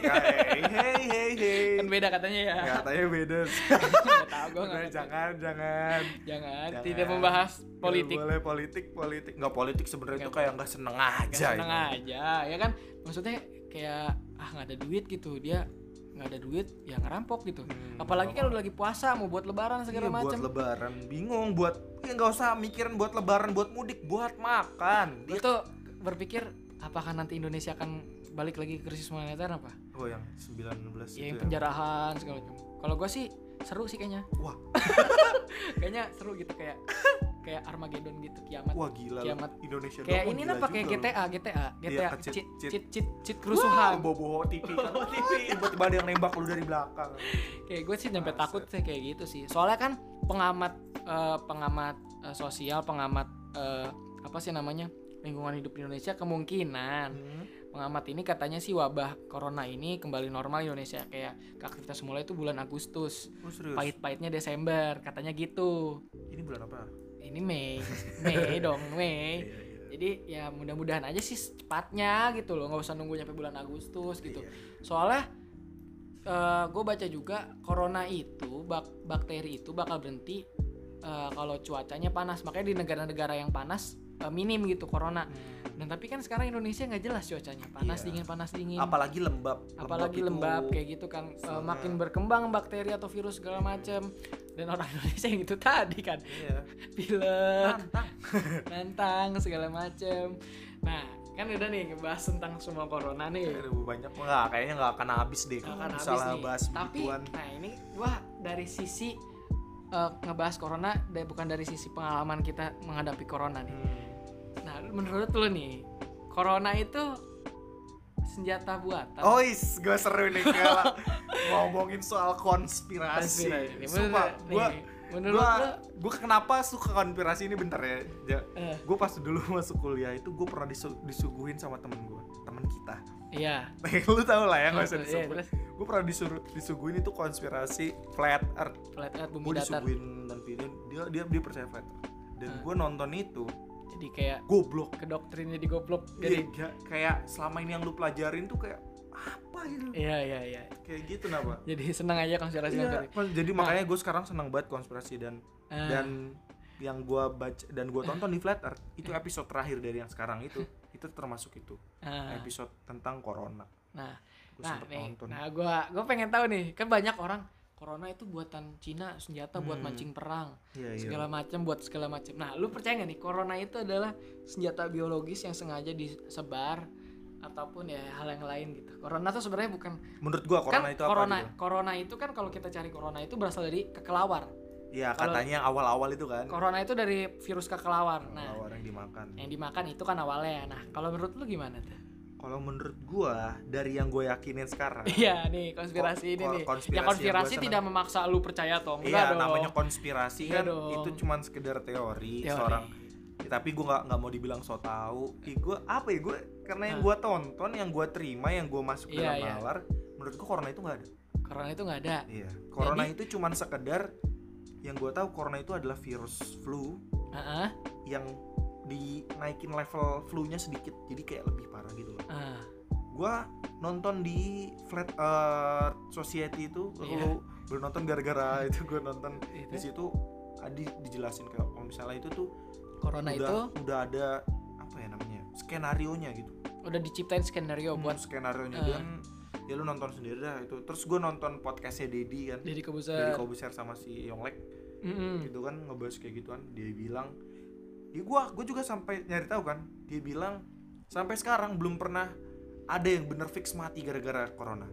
Hey. Kan beda katanya ya. Katanya beda. Nggak tahu gue nggak. Jangan. Tidak membahas politik. Boleh politik. Nggak politik sebenarnya itu kayak nggak seneng aja. Seneng aja, ya kan. Maksudnya kayak nggak ada duit gitu, dia nggak ada duit ya ngerampok gitu. Apalagi kan udah lagi puasa mau buat lebaran segala macam. Buat lebaran bingung buat nggak usah mikirin buat lebaran, buat mudik, buat makan. Dia tuh berpikir apakah nanti Indonesia akan balik lagi ke krisis moneter apa? Oh yang 19 ya, yang penjarahan segala macam. Kalau gue sih seru sih kayaknya. Wah. Kayaknya seru gitu kayak Armageddon gitu, kiamat. Wah gila. Kiamat Indonesia kayak ini apa kayak GTA. Iya, cheat kerusuhan. Bobo TV kan. Tiba-tiba ada yang nembak lu dari belakang. Kayak gue sih sampai takut sih kayak gitu sih. Soalnya kan pengamat sosial, pengamat apa sih namanya? Lingkungan hidup di Indonesia kemungkinan pengamat ini katanya sih wabah corona ini kembali normal Indonesia kayak aktivitas semula itu bulan Agustus. Pahit-pahitnya Desember katanya gitu. Ini bulan apa? Ini Mei dong. Iya. Jadi ya mudah-mudahan aja sih cepatnya gitu loh, nggak usah nunggu nyampe bulan Agustus gitu. Soalnya gue baca juga corona itu bakteri itu bakal berhenti kalau cuacanya panas. Makanya di negara-negara yang panas minim gitu corona. Dan tapi kan sekarang Indonesia nggak jelas cuacanya, panas dingin. Apalagi lembab kayak gitu kan. Makin berkembang bakteri atau virus segala macam. Dan orang Indonesia yang itu tadi kan pilek, nantang segala macam. Nah kan udah nih ngebahas tentang semua corona nih. Banyak kayaknya nggak akan habis deh kalau misalnya bahas begituan. Tapi nah ini wah dari sisi ngebahas corona bukan dari sisi pengalaman kita menghadapi corona nih. Nah menurut lo nih corona itu senjata buatan? Gue seru nih kalau ngomongin soal konspirasi. Sumpah, gue kenapa suka konspirasi ini bentar ya. Gue pas dulu masuk kuliah itu gue pernah disuguhin sama temen kita. Iya. Lu tau lah ya, nggak usah disebut. Gue pernah disuguhin itu konspirasi flat earth bumi datar. Gue disuguhin dan dia percaya flat earth. Dan gue nonton itu. Jadi kayak goblok, kedoktrinnya di goblok. Jadi kayak selama ini yang lu pelajarin tuh kayak apa gitu. Iya. Kayak gitu kenapa? Jadi senang aja konspirasi. Jadi makanya gue sekarang senang banget konspirasi dan yang gue baca dan gue tonton di Flat Earth itu episode terakhir dari yang sekarang itu termasuk itu episode tentang corona. Nah gue pengen tahu nih, kan banyak orang corona itu buatan Cina, senjata buat mancing perang, Iya. segala macam. Nah, lu percaya nggak nih corona itu adalah senjata biologis yang sengaja disebar ataupun ya hal yang lain gitu. Corona tuh sebenarnya bukan, Menurut gua corona kan itu apa gitu? corona itu kan kalau kita cari corona itu berasal dari kekelawar. Iya, Kalau katanya yang awal-awal itu kan. Corona itu dari virus kekelawar. Nah, Kelawar yang dimakan. yang dimakan itu kan awalnya. Nah, kalau menurut lu gimana tuh? Kalau menurut gua dari yang gue yakinin sekarang. Iya nih konspirasi ini nih. Konspirasi Ya konspirasi yang gua tidak memaksa lu percaya atau enggak iya, dong. namanya konspirasi Iya kan dong. itu cuman sekedar teori. Seorang ya, tapi gue nggak mau dibilang so tahu. Gue apa ya, gue karena yang gue tonton, yang gue terima, yang gue masuk dalam nalar, menurut gue corona itu nggak ada. Corona itu nggak ada. Iya, corona itu cuman sekedar, yang gue tahu corona itu adalah virus flu yang dinaikin level flu-nya sedikit, jadi kayak lebih parah gitu loh. Gua nonton di Flat Earth Society itu, belum nonton gara-gara itu gue nonton di situ. Adi dijelasin kayak kalau misalnya itu tuh corona udah ada apa ya namanya, skenarionya gitu. Udah diciptain skenario buat skenarionya dan ya lu nonton sendiri dah itu. Terus gue nonton podcastnya Deddy kan, Deddy Kobuser sama si Yonglek gitu kan, ngebahas kayak gituan. Dia bilang ya gue juga sampai nyari tahu kan, dia bilang sampai sekarang belum pernah ada yang bener fix mati gara-gara corona.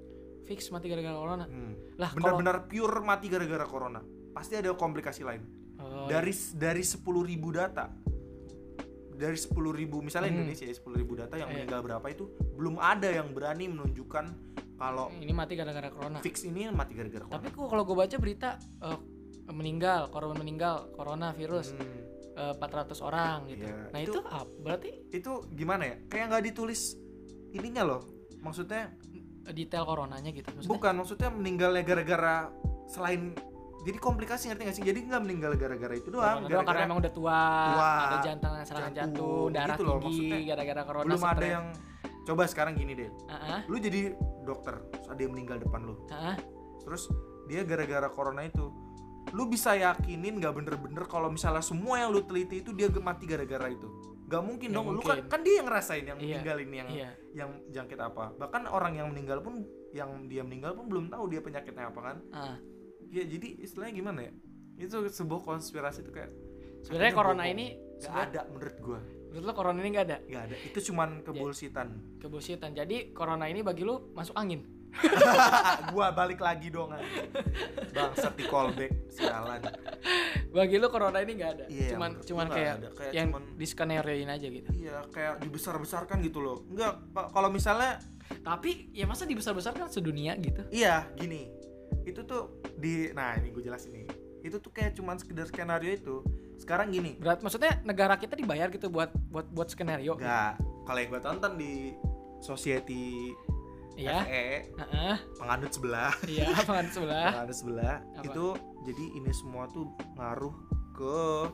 Lah bener-bener pure mati gara-gara corona. Pasti ada komplikasi lain. Dari 10.000 data, dari 10.000 misalnya Indonesia ya, 10.000 data yang meninggal berapa itu belum ada yang berani menunjukkan kalau ini mati gara-gara corona. Fix ini mati gara-gara corona. Tapi kalau gue baca berita korban meninggal corona virus 400 orang gitu. Nah itu apa? Berarti itu gimana ya? Kayak nggak ditulis ininya loh. Maksudnya detail coronanya gitu. Maksudnya meninggalnya gara-gara selain jadi komplikasi, ngerti gak sih? Jadi nggak meninggal gara-gara itu doang. Karena emang udah tua, ada serangan jantung, darah gitu tinggi gara-gara corona. Belum ada yang coba sekarang gini deh. Lu jadi dokter, terus ada yang meninggal depan lu. Terus dia gara-gara corona itu. Lu bisa yakinin nggak bener-bener kalau misalnya semua yang lu teliti itu dia mati gara-gara itu? Gak mungkin dong. Lu kan dia yang ngerasain yang meninggal ini, yang jangkit apa. Bahkan orang yang meninggal pun, yang dia meninggal pun belum tahu dia penyakitnya apa kan. Ya jadi istilahnya gimana ya, itu sebuah konspirasi itu kayak sebenarnya corona ini gak ada menurut gua. Menurut lo corona ini gak ada? Gak ada, itu cuman kebullshitan. Jadi corona ini bagi lu masuk angin. Gua balik lagi dong bangsat di callback sialan. Bagi lu corona ini gak ada. Iya, cuman kayak yang di skenarioin aja gitu. Iya, kayak dibesar-besarkan gitu loh. Enggak, kalau misalnya tapi ya masa dibesar-besarkan sedunia gitu. Iya, gini. Itu tuh ini gue jelasin nih. Itu tuh kayak cuman sekedar skenario itu. Sekarang gini. Berarti maksudnya negara kita dibayar gitu buat skenario? Enggak. Kalau yang gue tonton di Society penganut sebelah. Iya, penganut sebelah. Itu jadi ini semua tuh ngaruh ke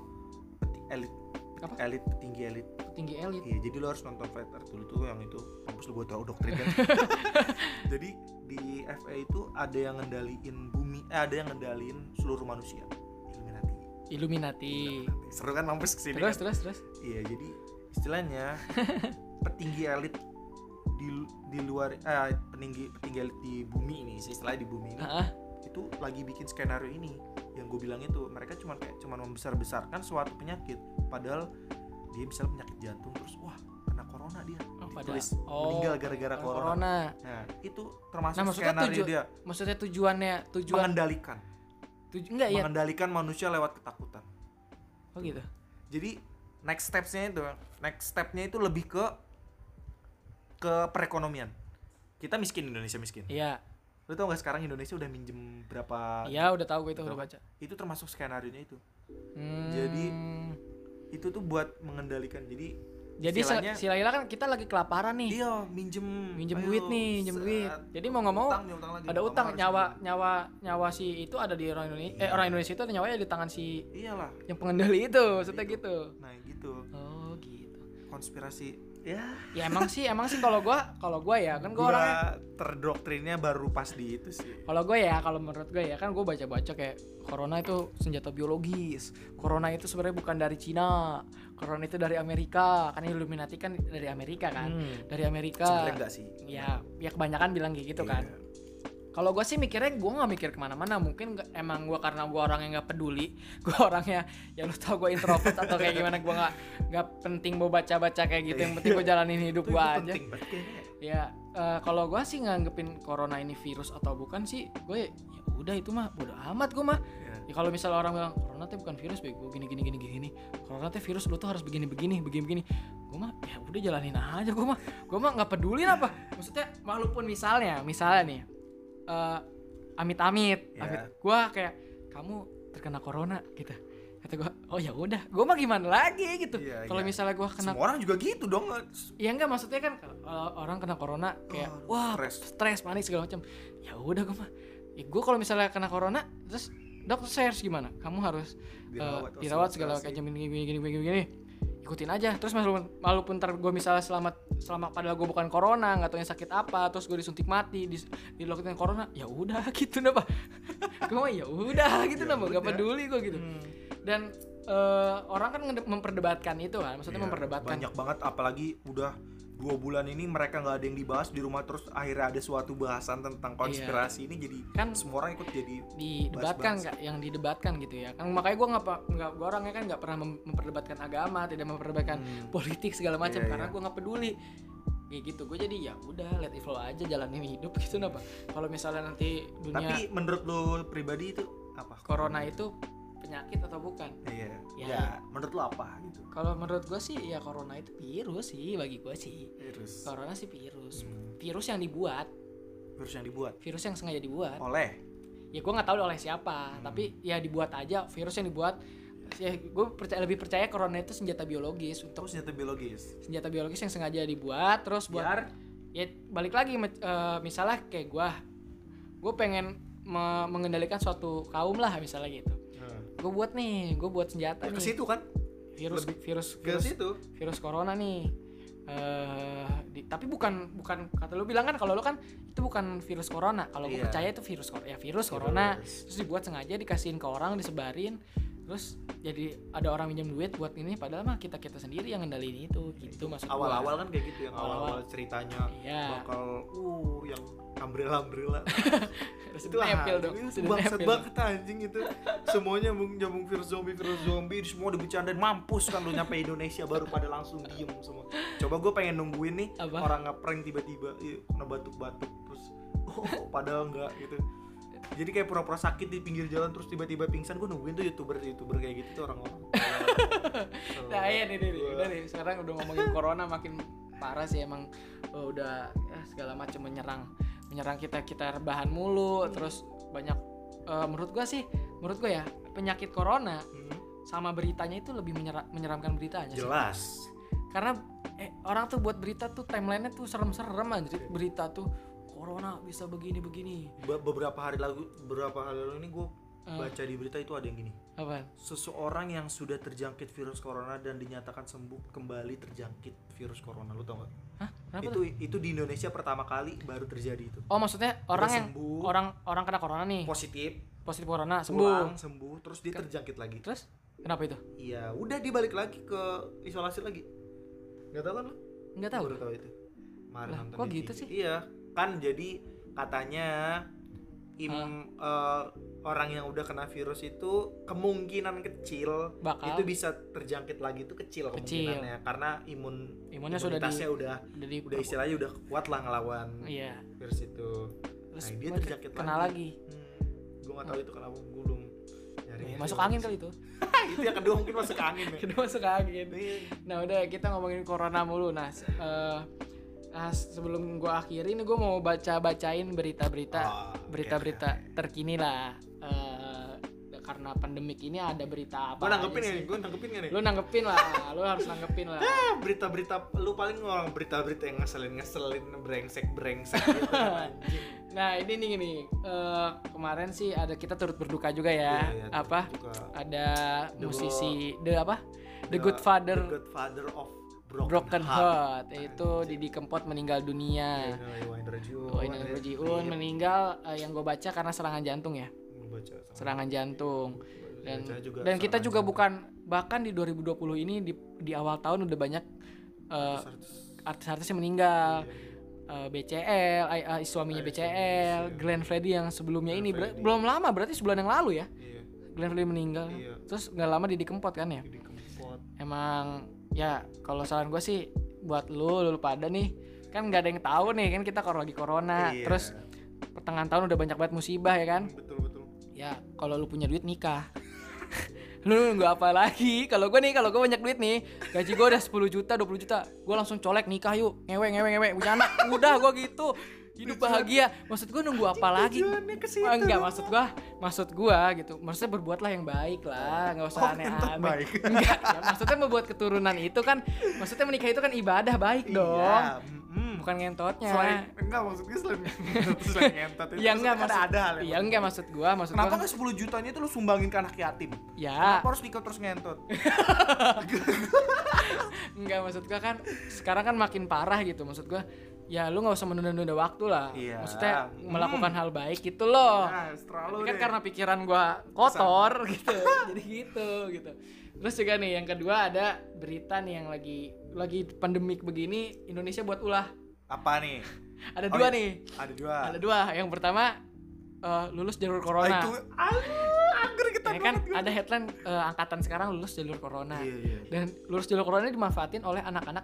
elit petinggi elit. Iya, jadi lo harus nonton Flat Earth dulu tuh, yang itu kampus lu gue tau doktrin kan. Jadi di FA itu ada yang ngendaliin bumi, ada yang ngendaliin seluruh manusia. Illuminati. Seru kan mampus kesini. Terus. Iya, jadi istilahnya petinggi elit di luar petinggi elit di bumi ini, istilahnya di bumi ini. Itu lagi bikin skenario ini yang gue bilang itu. Mereka cuman membesar-besarkan suatu penyakit, padahal dia bisa penyakit jantung, terus wah kena corona dia, ditulis meninggal gara-gara corona. Nah itu termasuk skenario dia. Maksudnya tujuan mengendalikan manusia lewat ketakutan. Oh gitu. Jadi next stepnya itu lebih ke perekonomian. Kita miskin, Indonesia miskin. Iya. Lu tau gak sekarang Indonesia udah minjem berapa? Iya, udah tahu gue itu, udah baca. Itu termasuk skenarionya itu. Jadi itu tuh buat mengendalikan. Jadi sila-sila kan kita lagi kelaparan nih. Iya, minjem duit. Jadi mau nggak mau ada utang, nyawa si itu ada di orang Indonesia. Orang Indonesia itu ada nyawanya di tangan si iyalah yang pengendali itu, seperti gitu. Nah, gitu. Oh, gitu. Konspirasi. Ya emang sih kalau gue ya kan gue orangnya terdoktrinnya baru pas di itu sih. Kalau menurut gue ya kan gue baca kayak corona itu senjata biologis, corona itu sebenarnya bukan dari Cina, corona itu dari Amerika, kan Illuminati kan dari Amerika kan, dari Amerika. Sebenarnya enggak sih. Ya kebanyakan bilang kayak gitu kan. Kalau gue sih mikirnya gue nggak mikir kemana-mana, mungkin emang gue karena gue orang yang nggak peduli, gue orangnya ya lu tau gue introvert atau kayak gimana, gue nggak penting mau baca-baca kayak gitu, yang penting gue jalanin hidup gue aja. Ya kalau gue sih nganggepin corona ini virus atau bukan sih, gue ya udah itu mah bodo amat gue mah. Ya kalau misalnya orang bilang corona tuh bukan virus, bego gini, corona tuh virus, lu tuh harus begini, gue mah ya udah jalanin aja, gue mah nggak peduli apa. Maksudnya walaupun misalnya nih amit-amit, gue kayak kamu terkena corona gitu, kata gue, oh ya udah, gue mah gimana lagi gitu. Kalau misalnya gue kena, semua orang juga gitu dong. Ya enggak, maksudnya kan kalau orang kena corona kayak wah stres, panik segala macam. Ya udah gue mah, ya gue kalau misalnya kena corona terus dokter share gimana, kamu harus dirawat segala kayak gini, ikutin aja. Terus walaupun ntar gue misalnya selamat padahal gue bukan corona, nggak tahu yang sakit apa, terus gue disuntik mati di lockdown corona, ya udah gitu napa. Gue mah ya udah gitu napa, gak peduli gue gitu. Dan orang kan memperdebatkan itu kan, maksudnya memperdebatkan banyak banget, apalagi udah 2 bulan ini mereka nggak ada yang dibahas di rumah, terus akhirnya ada suatu bahasan tentang konspirasi ini, jadi kan semua orang ikut jadi didebatkan, nggak yang didebatkan gitu ya kan. Makanya gue orangnya kan nggak pernah memperdebatkan agama, tidak memperdebatkan politik segala macam, karena gue nggak peduli kayak gitu. Gue jadi ya udah let it flow aja, jalanin hidup gitu napa. Kalau misalnya nanti dunia, tapi menurut lo pribadi itu apa, corona itu penyakit atau bukan? Ya menurut lo apa gitu? Kalau menurut gue sih ya corona itu virus sih, bagi gue sih. Corona sih virus. Virus yang dibuat. Virus yang sengaja dibuat. Oleh? Ya gue nggak tahu oleh siapa, tapi ya dibuat aja, virus yang dibuat. Ya gue lebih percaya corona itu senjata biologis senjata biologis yang sengaja dibuat terus buat biar ya balik lagi misalnya kayak gue pengen mengendalikan suatu kaum lah misalnya gitu. Gue buat senjata nih. Ke situ kan? Virus corona nih. Tapi bukan kata lu bilang kan, kalau lu kan itu bukan virus corona. Kalau gue percaya itu virus corona. Terus dibuat sengaja, dikasihin ke orang, disebarin. Terus jadi ada orang minjem duit buat ini, padahal mah kita sendiri yang ngendaliin itu gitu maksud awal-awal kan kayak gitu, yang awal ceritanya bakal yang umbrella itu nempel dong, bangsat banget anjing itu. Semuanya nyambung virus zombie semua dibecandain, mampus kan lu nyampe Indonesia baru pada langsung diem semua. Coba gue pengen nungguin nih orang ngeprank tiba-tiba kena batuk-batuk terus padahal enggak gitu. Jadi kayak pura-pura sakit di pinggir jalan terus tiba-tiba pingsan. Gue nungguin tuh youtuber kayak gitu tuh orang-orang. Nah iya nih udah nih, sekarang udah ngomongin corona makin parah sih emang. Udah segala macam menyerang kita rebahan mulu. Terus banyak menurut gue ya penyakit corona sama beritanya itu lebih menyeramkan beritanya. Jelas. Karena orang tuh buat berita tuh timelinenya tuh serem-serem aja. Berita tuh corona bisa begini. Beberapa hari lalu ini gue baca di berita itu ada yang gini. Apa? Seseorang yang sudah terjangkit virus corona dan dinyatakan sembuh kembali terjangkit virus corona. Lu tau nggak? Hah? Itu di Indonesia pertama kali baru terjadi itu. Oh maksudnya orang yang orang kena corona nih. Positif corona sembuh terus dia terjangkit lagi. Terus kenapa itu? Iya udah dibalik lagi ke isolasi lagi. Nggak tahu kan lu? Nggak tahu. Baru tahu itu. Kemarin nonton. Kok gitu sih? Iya kan, jadi katanya orang yang udah kena virus itu kemungkinan kecil itu bisa terjangkit lagi, itu kecil kemungkinannya karena imunitasnya udah istilahnya udah kuat lah ngelawan virus itu. Terus dia terjangkit lagi. Gue nggak tahu itu kenapa, gue belum nyari. Masuk angin kali itu. Itu yang kedua mungkin masuk angin. Masuk angin. Nah udah, kita ngomongin corona mulu. Nah sebelum gue akhiri ini, gue mau bacain berita-berita terkini lah. Karena pandemik ini ada berita apa? Gue nanggepin nih. Lu nanggepin lah, lu harus nanggepin lah. Berita-berita lu paling ngomong berita-berita yang ngeselin, brengsek gitu. Nah ini nih, kemarin sih kita turut berduka juga ya. Apa? Berduka. Ada musisi The Good Father of Broken Heart, itu Didi Kempot meninggal dunia. Wahina Rajiun meninggal, yang gue baca karena serangan jantung ya. Serangan jantung. Dan kita juga bahkan di 2020 ini di awal tahun udah banyak artis-artis yang meninggal. BCL, suaminya BCL, Glenn Fredly yang sebelumnya ini belum lama, berarti sebulan yang lalu ya. Iya. Glenn Fredly meninggal. Iya. Terus nggak lama Didi Kempot kan ya. Didi Kempot. Emang ya kalau saran gue sih buat lu pada nih, kan nggak ada yang tahu nih kan kita kalau lagi corona. Iya. Terus pertengahan tahun udah banyak banget musibah ya kan. Betul. Ya kalau lu punya duit nikah. Lu nunggu apa lagi? Kalau gue banyak duit nih, gaji gue udah 10 juta 20 juta, gue langsung colek nikah yuk, ngewe punya anak, udah gue gitu hidup bahagia. Maksud gue nunggu apa lagi? Enggak, maksud gue gitu, maksudnya berbuatlah yang baik lah, nggak usah aneh-aneh. Enggak, ya maksudnya membuat keturunan itu kan, maksudnya menikah itu kan ibadah baik dong. Bukan ngentotnya. Enggak, maksudnya selain ngentot itu. Ya enggak, ada hal. Iya enggak, maksud gua kenapa enggak 10 jutanya itu lu sumbangin ke anak yatim? Ya. Kenapa harus nikah terus ngentot? Enggak, maksud gua kan sekarang kan makin parah gitu. Maksud gua ya lu enggak usah menunda-nunda waktu lah. Iya. Maksudnya melakukan hal baik gitu loh. Nah, terlalu kan deh. Karena pikiran gua kotor gitu. Jadi gitu. Terus juga nih yang kedua ada berita nih yang lagi pandemik begini, Indonesia buat ulah. Apa nih? Ada dua nih. Ada dua. Yang pertama lulus jalur corona. Itu anggur kita ya kan ada headline angkatan sekarang lulus jalur corona. Iya. Dan lulus jalur corona ini dimanfaatin oleh anak-anak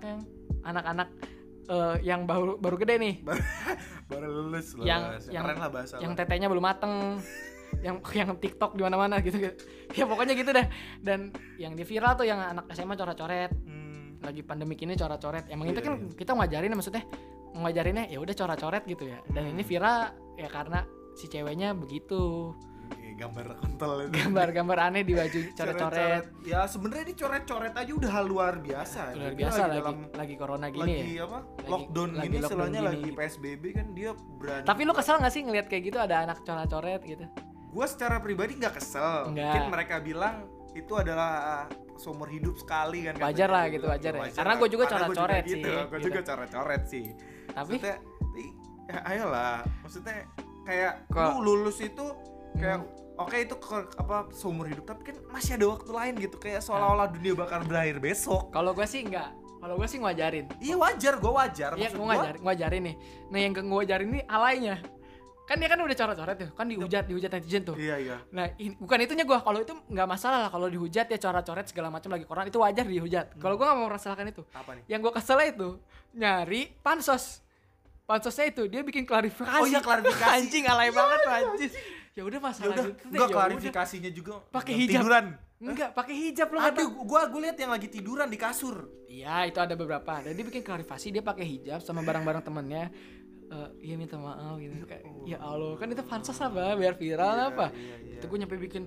yang baru gede nih. baru lulus loh. Yang keren lah bahasa. Yang tetenya belum mateng. yang TikTok di mana-mana gitu. Ya pokoknya gitu dah. Dan yang di viral tuh yang anak SMA coret-coret. Lagi pandemik ini coret-coret. Emang itu kan kita ngajarinnya ya udah coret-coret gitu ya. Dan ini viral ya karena si ceweknya begitu. Gambar kontol itu. Gambar aneh di baju coret-coret. Ya sebenarnya ini coret-coret aja udah hal luar biasa. Luar biasa lagi corona gini ya. Lockdown gini istilahnya lagi PSBB kan dia berani. Tapi lu kesel enggak sih ngelihat kayak gitu ada anak coret-coret gitu? Gua secara pribadi enggak kesel. Mungkin mereka bilang itu adalah seumur hidup sekali kan. Wajar lah gitu, wajar ya. Karena gue juga coret-coret sih. Gue juga coret-coret sih. Tapi maksudnya, ya ayolah. Maksudnya kayak lu lulus itu kayak oke itu seumur hidup, tapi kan masih ada waktu lain gitu, kayak seolah-olah dunia bakal berakhir besok. Kalau gue sih enggak. Kalau gue sih ngajarin. Iya wajar, gue wajar. Iya gue ngajarin nih. Nah yang gue ngajarin nih alainya. Kan dia kan udah coret-coret tuh, kan dihujat netizen tuh. Iya. Nah, bukan itunya gua, kalau itu enggak masalah lah kalau dihujat ya coret-coret segala macam lagi koran itu wajar dihujat. Kalau gua enggak mau merasakan itu. Apa nih? Yang gua kesel itu nyari pansos. Pansosnya itu dia bikin klarifikasi. Oh iya, klarifikasi. Anjing alay banget tuh anjing. Ya udah masalah gitu. Enggak klarifikasinya juga pakai hijab. Tiduran. Enggak, pakai hijab loh. Aduh, gua lihat yang lagi tiduran di kasur. Iya, itu ada beberapa. Dan dia bikin klarifikasi dia pakai hijab sama barang-barang temennya. Iya minta maaf gitu kayak ya Allah kan itu pansos apa biar viral apa. Itu gue nyampe bikin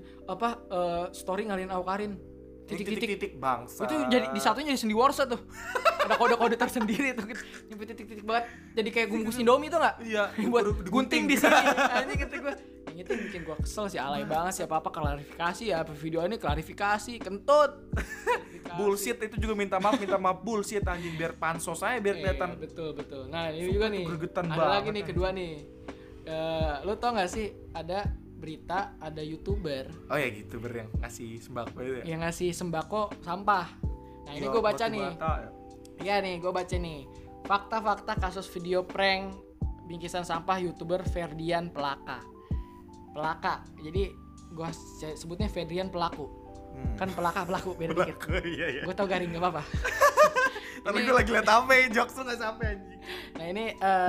story ngalihin Awkarin titik bangsa. Itu jadi di satunya jadi sendi warsa tuh. Ada kode-kode tersendiri tuh nyampe titik banget. Jadi kayak bungkus Indomie tuh enggak? Iya, buat gunting di sini. Anjing kata gue. Yang itu bikin gue kesel sih, alay banget sih apa klarifikasi ya, video ini klarifikasi kentut. Bullshit itu juga minta maaf bullshit anjing biar pansos aja biar kelihatan. Betul. Nah, ini juga nih. Ada lagi nih kedua nih. Lo tau gak sih ada berita ada YouTuber. Oh ya YouTuber yang ngasih sembako itu ya. Yang ngasih sembako sampah. Nah, ini gue baca nih. Iya nih, gue baca nih. Fakta-fakta kasus video prank bingkisan sampah YouTuber Ferdian Pelaka. Jadi gue sebutnya Ferdian Pelaku. Kan pelaku beda dikit. Iya. Gue tau garing gak apa-apa. Tapi gue lagi liat HP, jokes tuh gak sampai anjing. Nah ini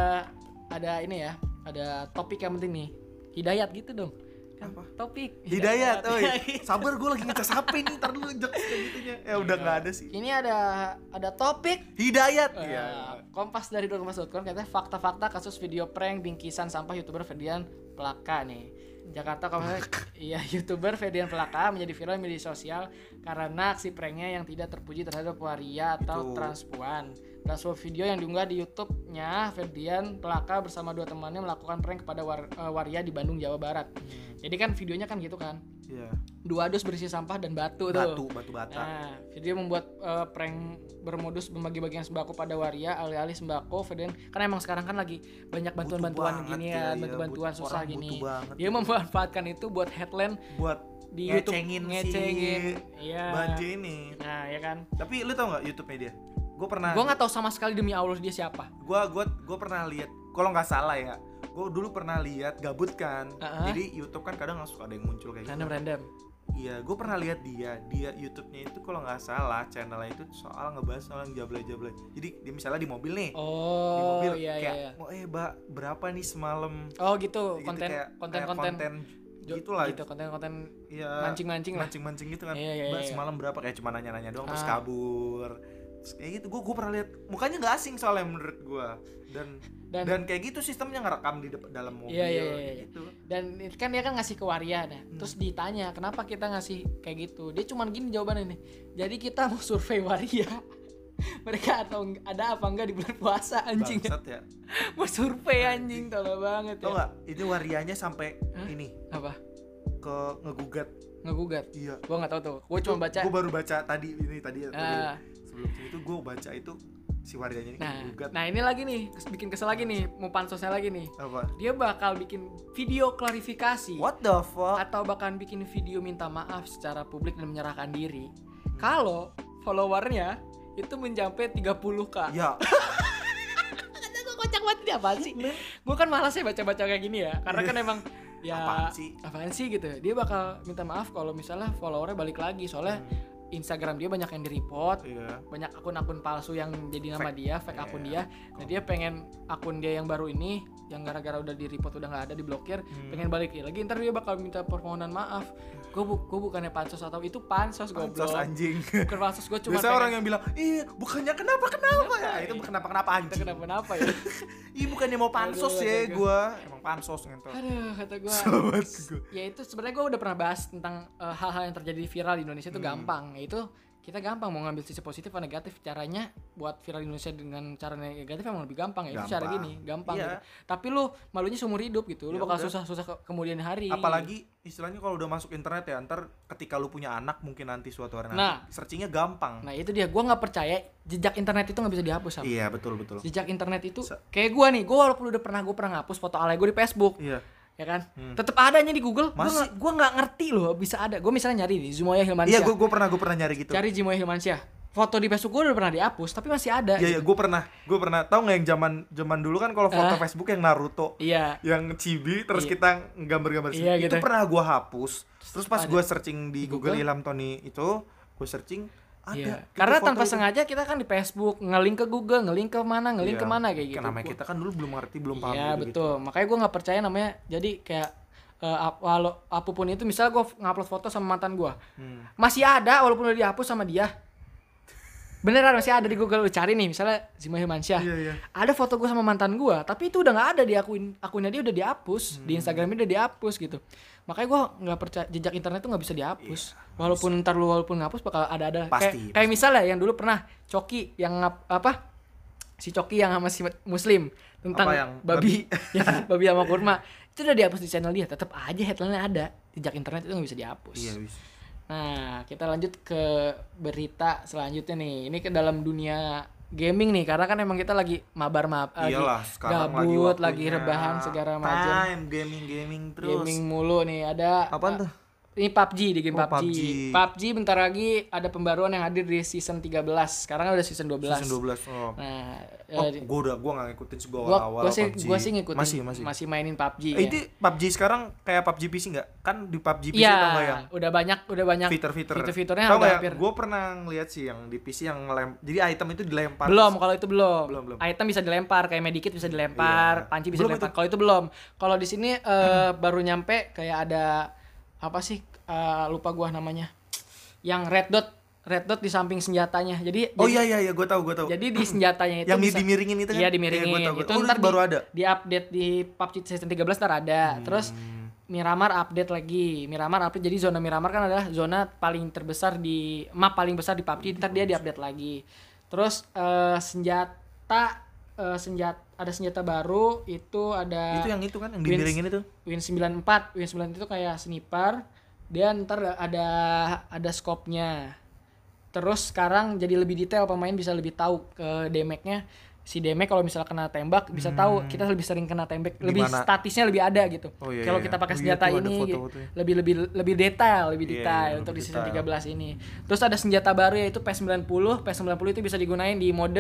ada topik yang penting nih. Hidayat gitu dong. Apa? Topik Hidayat. Oh iya. Sabar, gue lagi ngecas HP nih, ntar dulu jokes kayak gitunya. Ya udah gak ada sih. Ini ada topik Hidayat. Iya. Kompas dari Dormas.com katanya fakta-fakta kasus video prank bingkisan sampah YouTuber Ferdian Pelaka nih. Jakarta iya YouTuber Ferdian Pelaka menjadi viral media sosial karena aksi pranknya yang tidak terpuji terhadap waria atau transpuan. Dalam sebuah video yang diunggah di YouTube-nya, Ferdian Pelaka bersama dua temannya melakukan prank kepada waria di Bandung, Jawa Barat. Jadi kan videonya kan gitu kan. Iya. 2 dus berisi sampah dan batu tuh. Batu bata. Nah, video membuat prank bermodus membagi-bagian sembako pada waria, alih-alih sembako. Ferdian kan emang sekarang kan lagi banyak bantuan-bantuan gini ya, bantuan susah gini. Dia memanfaatkan itu buat headline buat di YouTube ngecengin iya. Banji ini. Nah, ya kan. Tapi lu tau enggak YouTube-nya dia? Gue pernah. Gue nggak tahu sama sekali demi Allah dia siapa. Gue pernah lihat, kalau nggak salah ya, gue dulu pernah lihat Gabut kan. Jadi YouTube kan kadang langsung ada yang muncul kayak random. Iya, gue pernah lihat dia YouTube-nya itu kalau nggak salah channelnya itu soal ngebahas soal yang jablay. Jadi dia misalnya di mobil nih, di mobil kayak, berapa nih semalam? Oh gitu, konten gitu lah. Gitu, konten ya, mancing-mancing gitu kan. Iya. Semalam berapa, kayak cuma nanya-nanya doang terus kabur. Terus kayak gitu, gue pernah lihat mukanya nggak asing soalnya menurut gue. Dan kayak gitu sistemnya ngerekam di dalam mobil. Iya. Gitu. Dan kan dia kan ngasih ke Waria dah. Terus ditanya kenapa kita ngasih kayak gitu. Dia cuman gini jawabannya nih. Jadi kita mau survei Waria. Mereka atau ada apa enggak di bulan puasa anjing. Bangsat ya. Mau survei anjing, tolong banget ya. Tau gak? Itu Warianya sampai ini. Apa? Ke ngegugat. Iya. Gua enggak tahu tuh. Gua cuma baca. Gua baru baca tadi. Sebelum itu gue baca itu si Warianya ini ngegugat. Nah, ini lagi nih, bikin kesel lagi nih, mau pansosnya lagi nih. Apa? Dia bakal bikin video klarifikasi. What the fuck? Atau bahkan bikin video minta maaf secara publik dan menyerahkan diri. Kalau followernya itu mencapai 30k. Ya. Kata gue kocak banget, ini apaan sih? Gue kan malas ya baca-baca kayak gini ya. Karena kan emang ya apaan sih gitu. Dia bakal minta maaf kalau misalnya followernya balik lagi. Soalnya Instagram dia banyak yang di-report, banyak akun-akun palsu yang jadi nama dia, fake akun dia. Nah dia pengen akun dia yang baru ini, yang gara-gara udah di-report udah nggak ada, diblokir, pengen balik lagi. Ntar dia bakal minta permohonan maaf. Gue bukannya pansos, atau itu pansos goblok. Pansos anjing. Bukan pansos, gue cuma biasa orang yang bilang, ih bukannya kenapa ya? Itu kenapa anjing. Kenapa ya? Ih bukannya mau pansos ya gue. Emang pansos gitu. Aduh, kata gue. Ya itu sebenarnya gue udah pernah bahas tentang hal-hal yang terjadi viral di Indonesia itu gampang. Itu kita gampang mau ngambil sisi positif atau negatif. Caranya buat viral di Indonesia dengan cara negatif emang lebih gampang ya. Itu cara gini, gampang gitu. Tapi lu malunya seumur hidup gitu. Lu bakal susah-susah kemudian hari. Apalagi istilahnya kalau udah masuk internet ya, ntar ketika lu punya anak mungkin nanti suatu hari nanti searchingnya gampang. Nah itu dia, gue nggak percaya jejak internet itu nggak bisa dihapus sama. Iya betul. Jejak internet itu kayak gue nih, gue walaupun udah pernah ngapus foto alay gue di Facebook. Iya. Ya kan, tetap adanya di Google. Gue nggak ngerti loh bisa ada. Gue misalnya nyari nih Zumoya Hilmansyah. Iya, gue pernah nyari gitu. Cari Zumoya Hilmansyah. Foto di Facebook gue udah pernah dihapus, tapi masih ada. Iya, gue pernah. Tahu nggak yang zaman dulu kan kalau foto Facebook yang Naruto, yang chibi, terus kita gambar-gambar gitu. Itu pernah gue hapus. Terus pas gue searching di Google Ilham Tony itu, gue searching ada. Karena tanpa sengaja kita kan di Facebook nge-link ke Google, nge-link ke mana kayak gitu. Namanya kita kan dulu belum ngerti, belum paham. Iya betul. Makanya gue nggak percaya namanya. Jadi kayak apapun itu, misal gue ngupload foto sama mantan gue, masih ada walaupun udah dihapus sama dia. Beneran masih ada di Google. Lu cari nih misalnya Zumoya Hilmansyah. Ada foto gue sama mantan gue, tapi itu udah nggak ada di akunnya dia, udah dihapus. Di Instagramnya udah dihapus gitu. Makanya gue nggak percaya jejak internet itu nggak bisa dihapus. Walaupun ntar lu ngapus bakal ada. Kayak misalnya yang dulu pernah Coki yang si Coki yang sama si Muslim tentang babi babi sama kurma, itu udah dihapus di channel dia. Tetap aja headline-nya ada. Jejak internet itu nggak bisa dihapus. Iya bisa. Nah kita lanjut ke berita selanjutnya nih. Ini ke dalam dunia gaming nih, karena kan emang kita lagi gabut, lagi rebahan segala macam. Gaming terus. Gaming mulu nih, ada apaan tuh? Ini PUBG, di game PUBG bentar lagi ada pembaruan yang hadir di season 13. Sekarang udah season 12. Nah, gua enggak ngikutin sih awal-awal PUBG. Gua sih ngikutin. Masih mainin PUBG. Itu PUBG sekarang kayak PUBG PC enggak? Kan di PUBG PC tau enggak yang udah banyak fitur-fiturnya udah hampir. Gua pernah ngeliat sih yang di PC yang jadi item itu dilempar. Kalau itu belum. Item bisa dilempar, kayak medikit bisa dilempar, panci bisa dilempar. Kalau itu belum. Kalau di sini baru nyampe kayak ada apa sih, lupa gua namanya, yang red dot di samping senjatanya. Jadi iya gue tahu. Jadi di senjatanya itu yang dimiringin itu kan? Iya, dimiringin. Itu ntar baru ada. Di update di PUBG season 13 ntar ada. Terus Miramar update lagi. Jadi zona Miramar kan adalah zona paling terbesar di map paling besar di PUBG. Ntar dia di-update lagi. Terus ada senjata baru itu ada. Itu yang itu kan yang dimiringin itu. Win 94 itu kayak sniper. Dia ntar ada scope-nya. Terus sekarang jadi lebih detail, pemain bisa lebih tahu ke damage-nya. si damage kalau misalnya kena tembak bisa tahu kita lebih sering kena tembak, lebih statisnya lebih ada gitu. Kalau kita pakai senjata ini lebih detail untuk di season 13 ini. Terus ada senjata baru yaitu P90. P90 itu bisa digunain di mode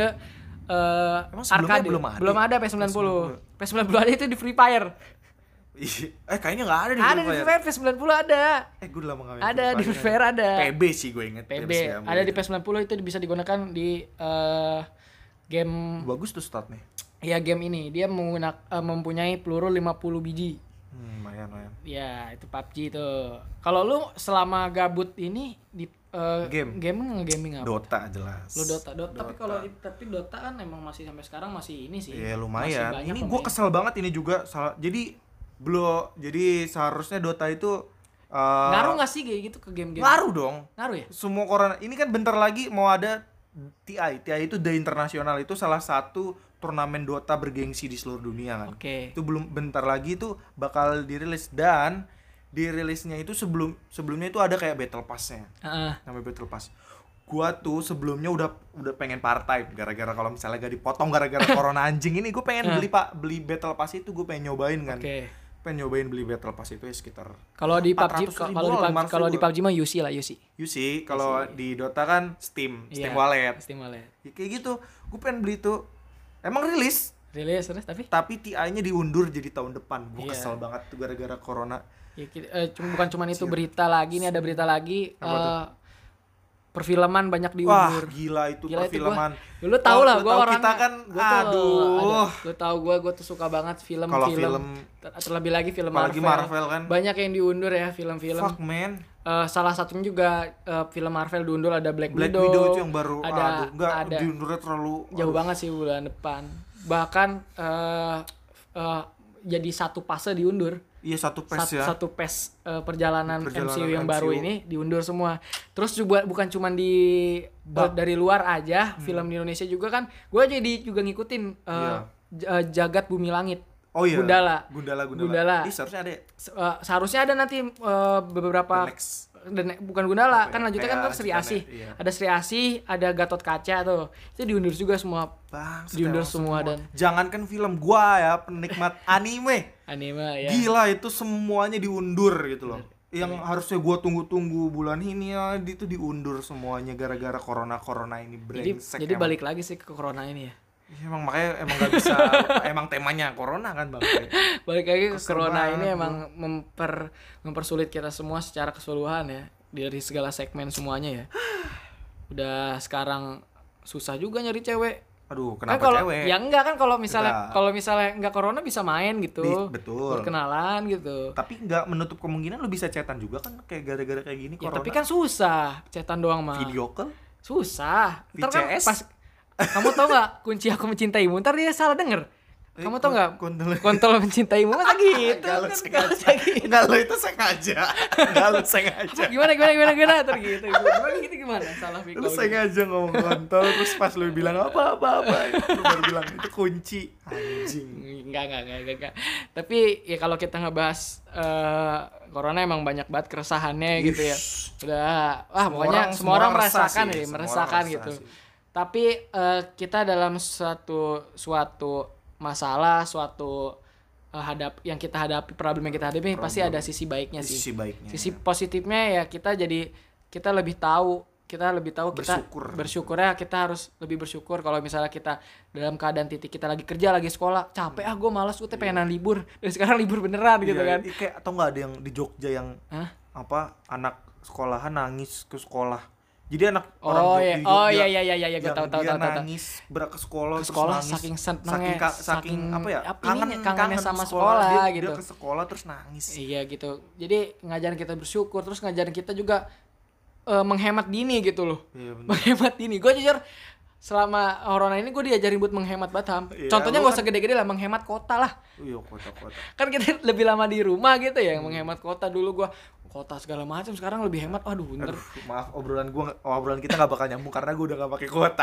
arcade. Belum ada P90. P90 ada itu di Free Fire. Kayaknya nggak ada di Free Fire. Ada di Free Fire P90 ada. Gue udah lama nggak ada di Free Fire ada. PB sih gue inget. PB ada di P90 itu bisa digunakan di game. Bagus tuh statnya. Iya, game ini dia mempunyai peluru 50 biji. Lumayan. Ya, itu PUBG itu. Kalau lu selama gabut ini di nge-gaming apa? Dota jelas. Lu Dota. Tapi Dota kan emang masih sampai sekarang masih ini sih. Iya, lumayan. Ini gue kesel banget ini juga jadi seharusnya Dota itu ngaruh nggak sih kayak gitu ke game-game? Ngaruh dong. Ngaruh ya? Semua corona ini kan bentar lagi mau ada TI itu The International, itu salah satu turnamen Dota bergengsi di seluruh dunia kan. Itu belum bentar lagi itu bakal dirilis, dan dirilisnya itu sebelumnya itu ada kayak battle pass-nya. Namanya battle pass. Gua tuh sebelumnya udah pengen part time gara-gara kalau misalnya gak dipotong gara-gara corona anjing ini, gue pengen beli battle pass itu, gue pengen nyobain kan. Pengen nyobain beli battle pass itu ya sekitar. Kalau di PUBG di PUBG mah UC lah, UC. Kalau di Dota kan Steam Wallet. Ya, kayak gitu. Gue pengen beli itu. Emang rilis terus tapi TI-nya diundur jadi tahun depan. Gue kesel banget tuh gara-gara corona. Ya, bukan cuma itu, berita lagi nih, ada berita lagi. Perfilman banyak diundur. Wah, gila itu perfilman. Lu tau lah, gue orang kita kan, Lu tau gue tuh suka banget film. Terlebih lagi film Marvel kan. Banyak yang diundur ya film-film. Fuck man. Salah satunya juga film Marvel diundur, ada Black Widow itu yang baru. Ada diundurnya terlalu jauh banget sih, bulan depan. Bahkan jadi satu fase diundur. Iya, satu PES perjalanan MCU yang baru ini diundur semua. Terus juga bukan cuma dari luar aja, film di Indonesia juga kan. Gue jadi juga ngikutin Jagat Bumi Langit. Oh iya. Gundala. Seharusnya ada. Seharusnya ada nanti beberapa. Bukan Gundala, kan lanjutnya kan Sri Asih. Iya. Ada Sri Asih, ada Gatot Kaca tuh. Itu diundur juga semua. Diundur semua. Dan jangankan film, gua ya penikmat anime ya. Gila, itu semuanya diundur gitu loh. Yang harusnya gua tunggu-tunggu bulan ini ya, itu diundur semuanya gara-gara corona ini, brengsek. Jadi balik lagi sih ke corona ini ya. Emang makanya gak bisa. Emang temanya corona kan bang. Balik lagi ke corona ini emang mempersulit kita semua secara keseluruhan ya, dari segala segmen semuanya ya. Udah sekarang susah juga nyari cewek. Aduh, kenapa cewek? Ya enggak kan, kalau misalnya enggak corona bisa main gitu. Betul. Berkenalan gitu. Tapi enggak menutup kemungkinan lu bisa chatan juga kan, kayak gara-gara kayak gini ya, corona. Tapi kan susah, chatan doang mah. Video call? Susah. VCS? Kan pas kamu tau gak kunci aku mencintaimu, ntar dia salah denger. Kamu tau gak kontol mencintaimu masa gitu. Enggak, lo itu sengaja. Gimana ntar gitu. Gimana salah Viko. Lu sengaja ngomong kontol, terus pas lu bilang apa lu baru bilang itu kunci. Anjing. Enggak. Tapi ya kalau kita ngebahas corona emang banyak banget keresahannya gitu ya. Udah pokoknya semua orang merasakan gitu. Tapi kita dalam suatu masalah, yang kita hadapi, problem yang kita hadapi, pasti ada sisi baiknya sih. Sisi positifnya ya kita lebih tahu kita bersyukurnya kita harus lebih bersyukur kalau misalnya kita dalam keadaan titik kita lagi kerja, lagi sekolah, capek gue malas, gue pengen libur, dan sekarang libur beneran gitu kan. Kayak atau nggak ada yang di Jogja yang anak sekolahan nangis ke sekolah. Jadi anak orang Jogja, gue tahu. Dia nangis ke sekolah saking senengnya, saking kangen sama sekolah dia gitu. Dia ke sekolah terus nangis. Iya gitu. Jadi ngajarin kita bersyukur, terus ngajarin kita juga menghemat dini gitu loh. Iya, menghemat dini. Gue jujur selama corona ini gue diajarin buat menghemat Batam. Iya, contohnya gak usah gede-gede lah, menghemat kota lah. Iya, kota. Kan kita lebih lama di rumah gitu ya, menghemat kota. Dulu gue kota segala macam, sekarang lebih hemat. Aduh, bener. Maaf, obrolan kita gak bakal nyambung karena gue udah gak pakai kota.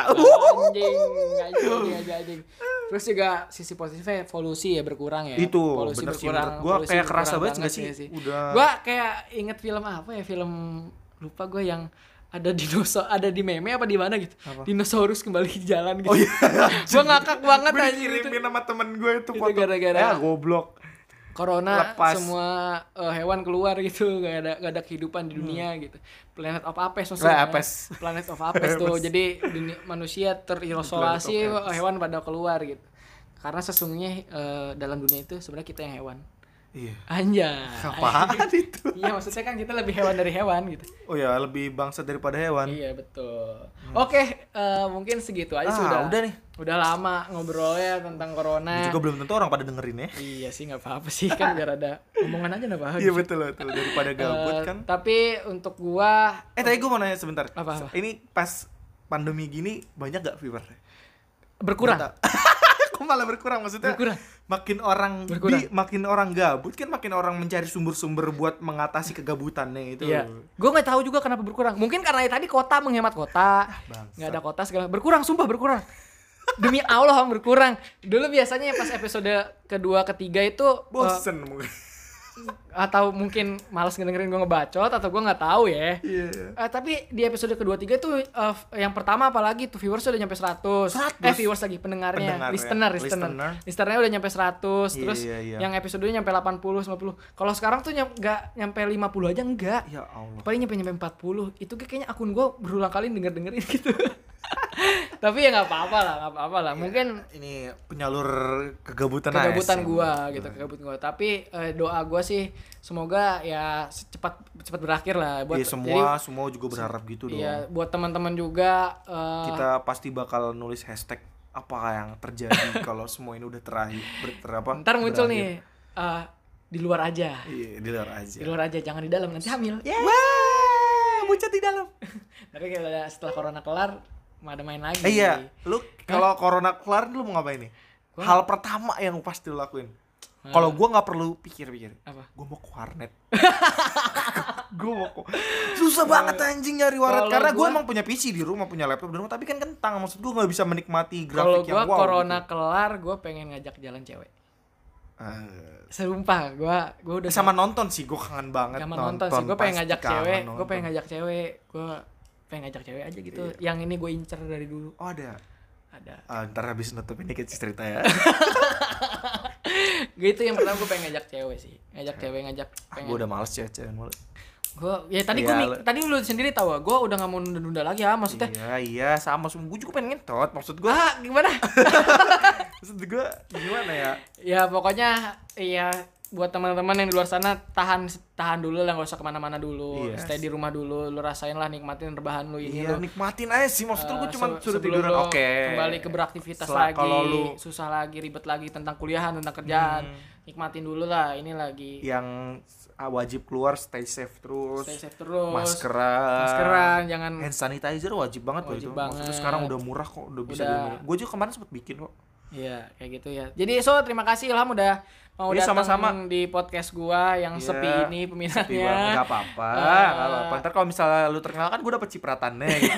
Anjing. Terus juga sisi positifnya evolusi ya berkurang ya. Itu polusi bener berkurang, sih. Gue kayak kerasa banget gak sih? Gue kayak inget film apa ya, film lupa gue yang ada dinosaurus, ada di meme apa di mana gitu. Apa? Dinosaurus kembali ke jalan gitu. Oh iya. Gua ngakak banget Gue anjir itu. dikirimin sama temen gue itu Itu foto. gara-gara Goblok. Corona Lepas. semua hewan keluar gitu, gak ada kehidupan di dunia gitu. Planet of Apes Lah, maksudnya. Apes. Planet of Apes tuh. Jadi manusia terisolasi, Planet of Apes. hewan pada keluar gitu. Karena sesungguhnya dalam dunia itu sebenarnya kita yang hewan. Iya. Anjay. Apaan itu? Iya, maksudnya kan kita lebih hewan dari hewan gitu. Oh ya, lebih bangsat daripada hewan. Iya, betul. Oke, mungkin segitu aja sih udah nih. Udah lama ngobrolnya tentang corona. Juga belum tentu orang pada dengerin ya. Iya sih, nggak apa-apa sih, kan biar ada omongan aja nggak apa-apa. Iya betul daripada gabut kan. Tapi untuk gua Tadi gue mau nanya sebentar. Apa? Ini pas pandemi gini banyak gak viewernya? berkurang. Kok malah berkurang maksudnya? Berkurang. Makin orang gabut kan makin orang mencari sumber-sumber buat mengatasi kegabutannya itu. Iya. Gua nggak tahu juga kenapa berkurang. Mungkin karena tadi kota menghemat kota. Nggak ada kota segala. Berkurang, sumpah berkurang. Demi Allah berkurang. Dulu biasanya pas episode kedua ketiga itu Bosen mungkin. atau mungkin malas ngedengerin gue ngebacot atau gue nggak tahu ya. Iya. Tapi di episode kedua tiga tuh yang pertama apalagi tuh viewers udah nyampe 100. Viewers lagi pendengarnya. Listenernya udah nyampe 100. Terus Iya. yang episodenya nyampe 80 90. Kalau sekarang tuh nggak nyampe 50 aja enggak. Ya Allah. Paling nyampe 40. Itu kayaknya akun gue berulang kali dengerin gitu. Tapi ya nggak apa-apa lah. Mungkin ini penyalur kegabutan gua gitu, kegabutan gua. Tapi doa gua sih semoga ya cepat berakhir lah buat semua juga berharap gitu dong. Iya, buat teman-teman juga kita pasti bakal nulis hashtag apa yang terjadi kalau semua ini udah ntar muncul nih di luar aja. Iya, di luar aja. Di luar aja, jangan di dalam nanti hamil. Wah, bucat di dalam. Tapi kalau setelah corona kelar ada main lagi. Iya, lu kalau corona kelar lu mau ngapain nih? Hal pertama yang pasti lu lakuin. Kalau gua nggak perlu pikir-pikir. Apa? Gua mau ke warnet. Susah banget anjing nyari warnet karena gua emang punya PC di rumah, punya laptop di rumah, tapi kan kentang, maksud gua nggak bisa menikmati grafik yang wow. Kalau gua corona kelar, gua pengen ngajak jalan cewek. Sumpah, gua udah sama nonton sih, gua kangen banget nonton sih. Gua pengen ngajak cewek, gua pengen ngajak cewek aja gitu. Iya. Yang ini gue incer dari dulu. Oh, ada. Ntar habis nutup ini kita cerita ya. Gitu yang pertama gue pengen ngajak cewek sih. Pengen. Gue udah males cewek mulu. Tadi lu sendiri tahu, gue udah nggak mau nunda-nunda lagi ya, maksudnya. Iya sama gue juga pengen ngetot, maksud gue. Gimana? Maksud gue gimana ya? Ya pokoknya iya, buat teman-teman yang di luar sana tahan dulu lah, nggak usah kemana-mana dulu. Yes. Stay di rumah dulu, lu rasain lah, nikmatin rebahan lu ini. Iya, nikmatin aja sih, maksud gue cuma suruh tiduran. Oke. Kembali ke beraktivitas lagi. Kalau lu susah lagi, ribet lagi tentang kuliahan, tentang kerjaan, nikmatin dulu lah. Ini lagi yang wajib keluar, stay safe terus. Maskeran, jangan. Hand sanitizer wajib banget loh itu. Maksudnya sekarang udah murah kok, udah bisa gue juga kemarin sempet bikin kok. Iya, kayak gitu ya. Jadi terima kasih Ilham udah mau datang di podcast gua yang sepi ini peminatnya. Enggak apa-apa. Ntar kalau misalnya lu terkenal kan gua dapet cipratannya gitu.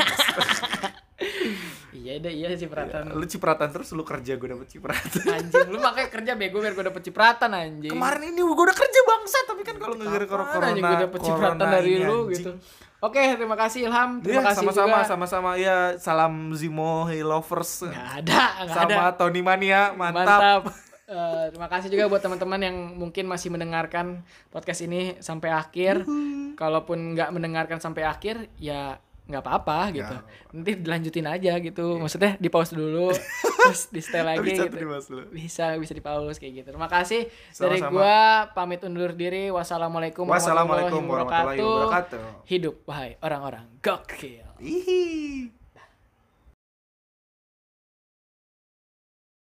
Iya cipratan. Lu cipratan terus lu kerja, gua dapet cipratan. Anjing, lu makanya kerja bego biar gua dapet cipratan anjing. Kemarin ini gua udah kerja bangsa, tapi kan kalau gara-gara corona anjing gua dapet cipratan dari lu gitu. Oke, terima kasih Ilham. Terima kasih sama-sama ya. Salam Zimo Hey Lovers. Nggak ada. Sama Tony Mania, mantap. Terima kasih juga buat teman-teman yang mungkin masih mendengarkan podcast ini sampai akhir. Kalaupun nggak mendengarkan sampai akhir, ya nggak apa-apa gitu. Nanti dilanjutin aja gitu. Maksudnya di pause dulu, terus di stay lagi gitu. Bisa di pause kayak gitu. Terima kasih. Dari gua pamit undur diri. Wassalamualaikum warahmatullahi wabarakatuh. Hidup wahai orang-orang gokil.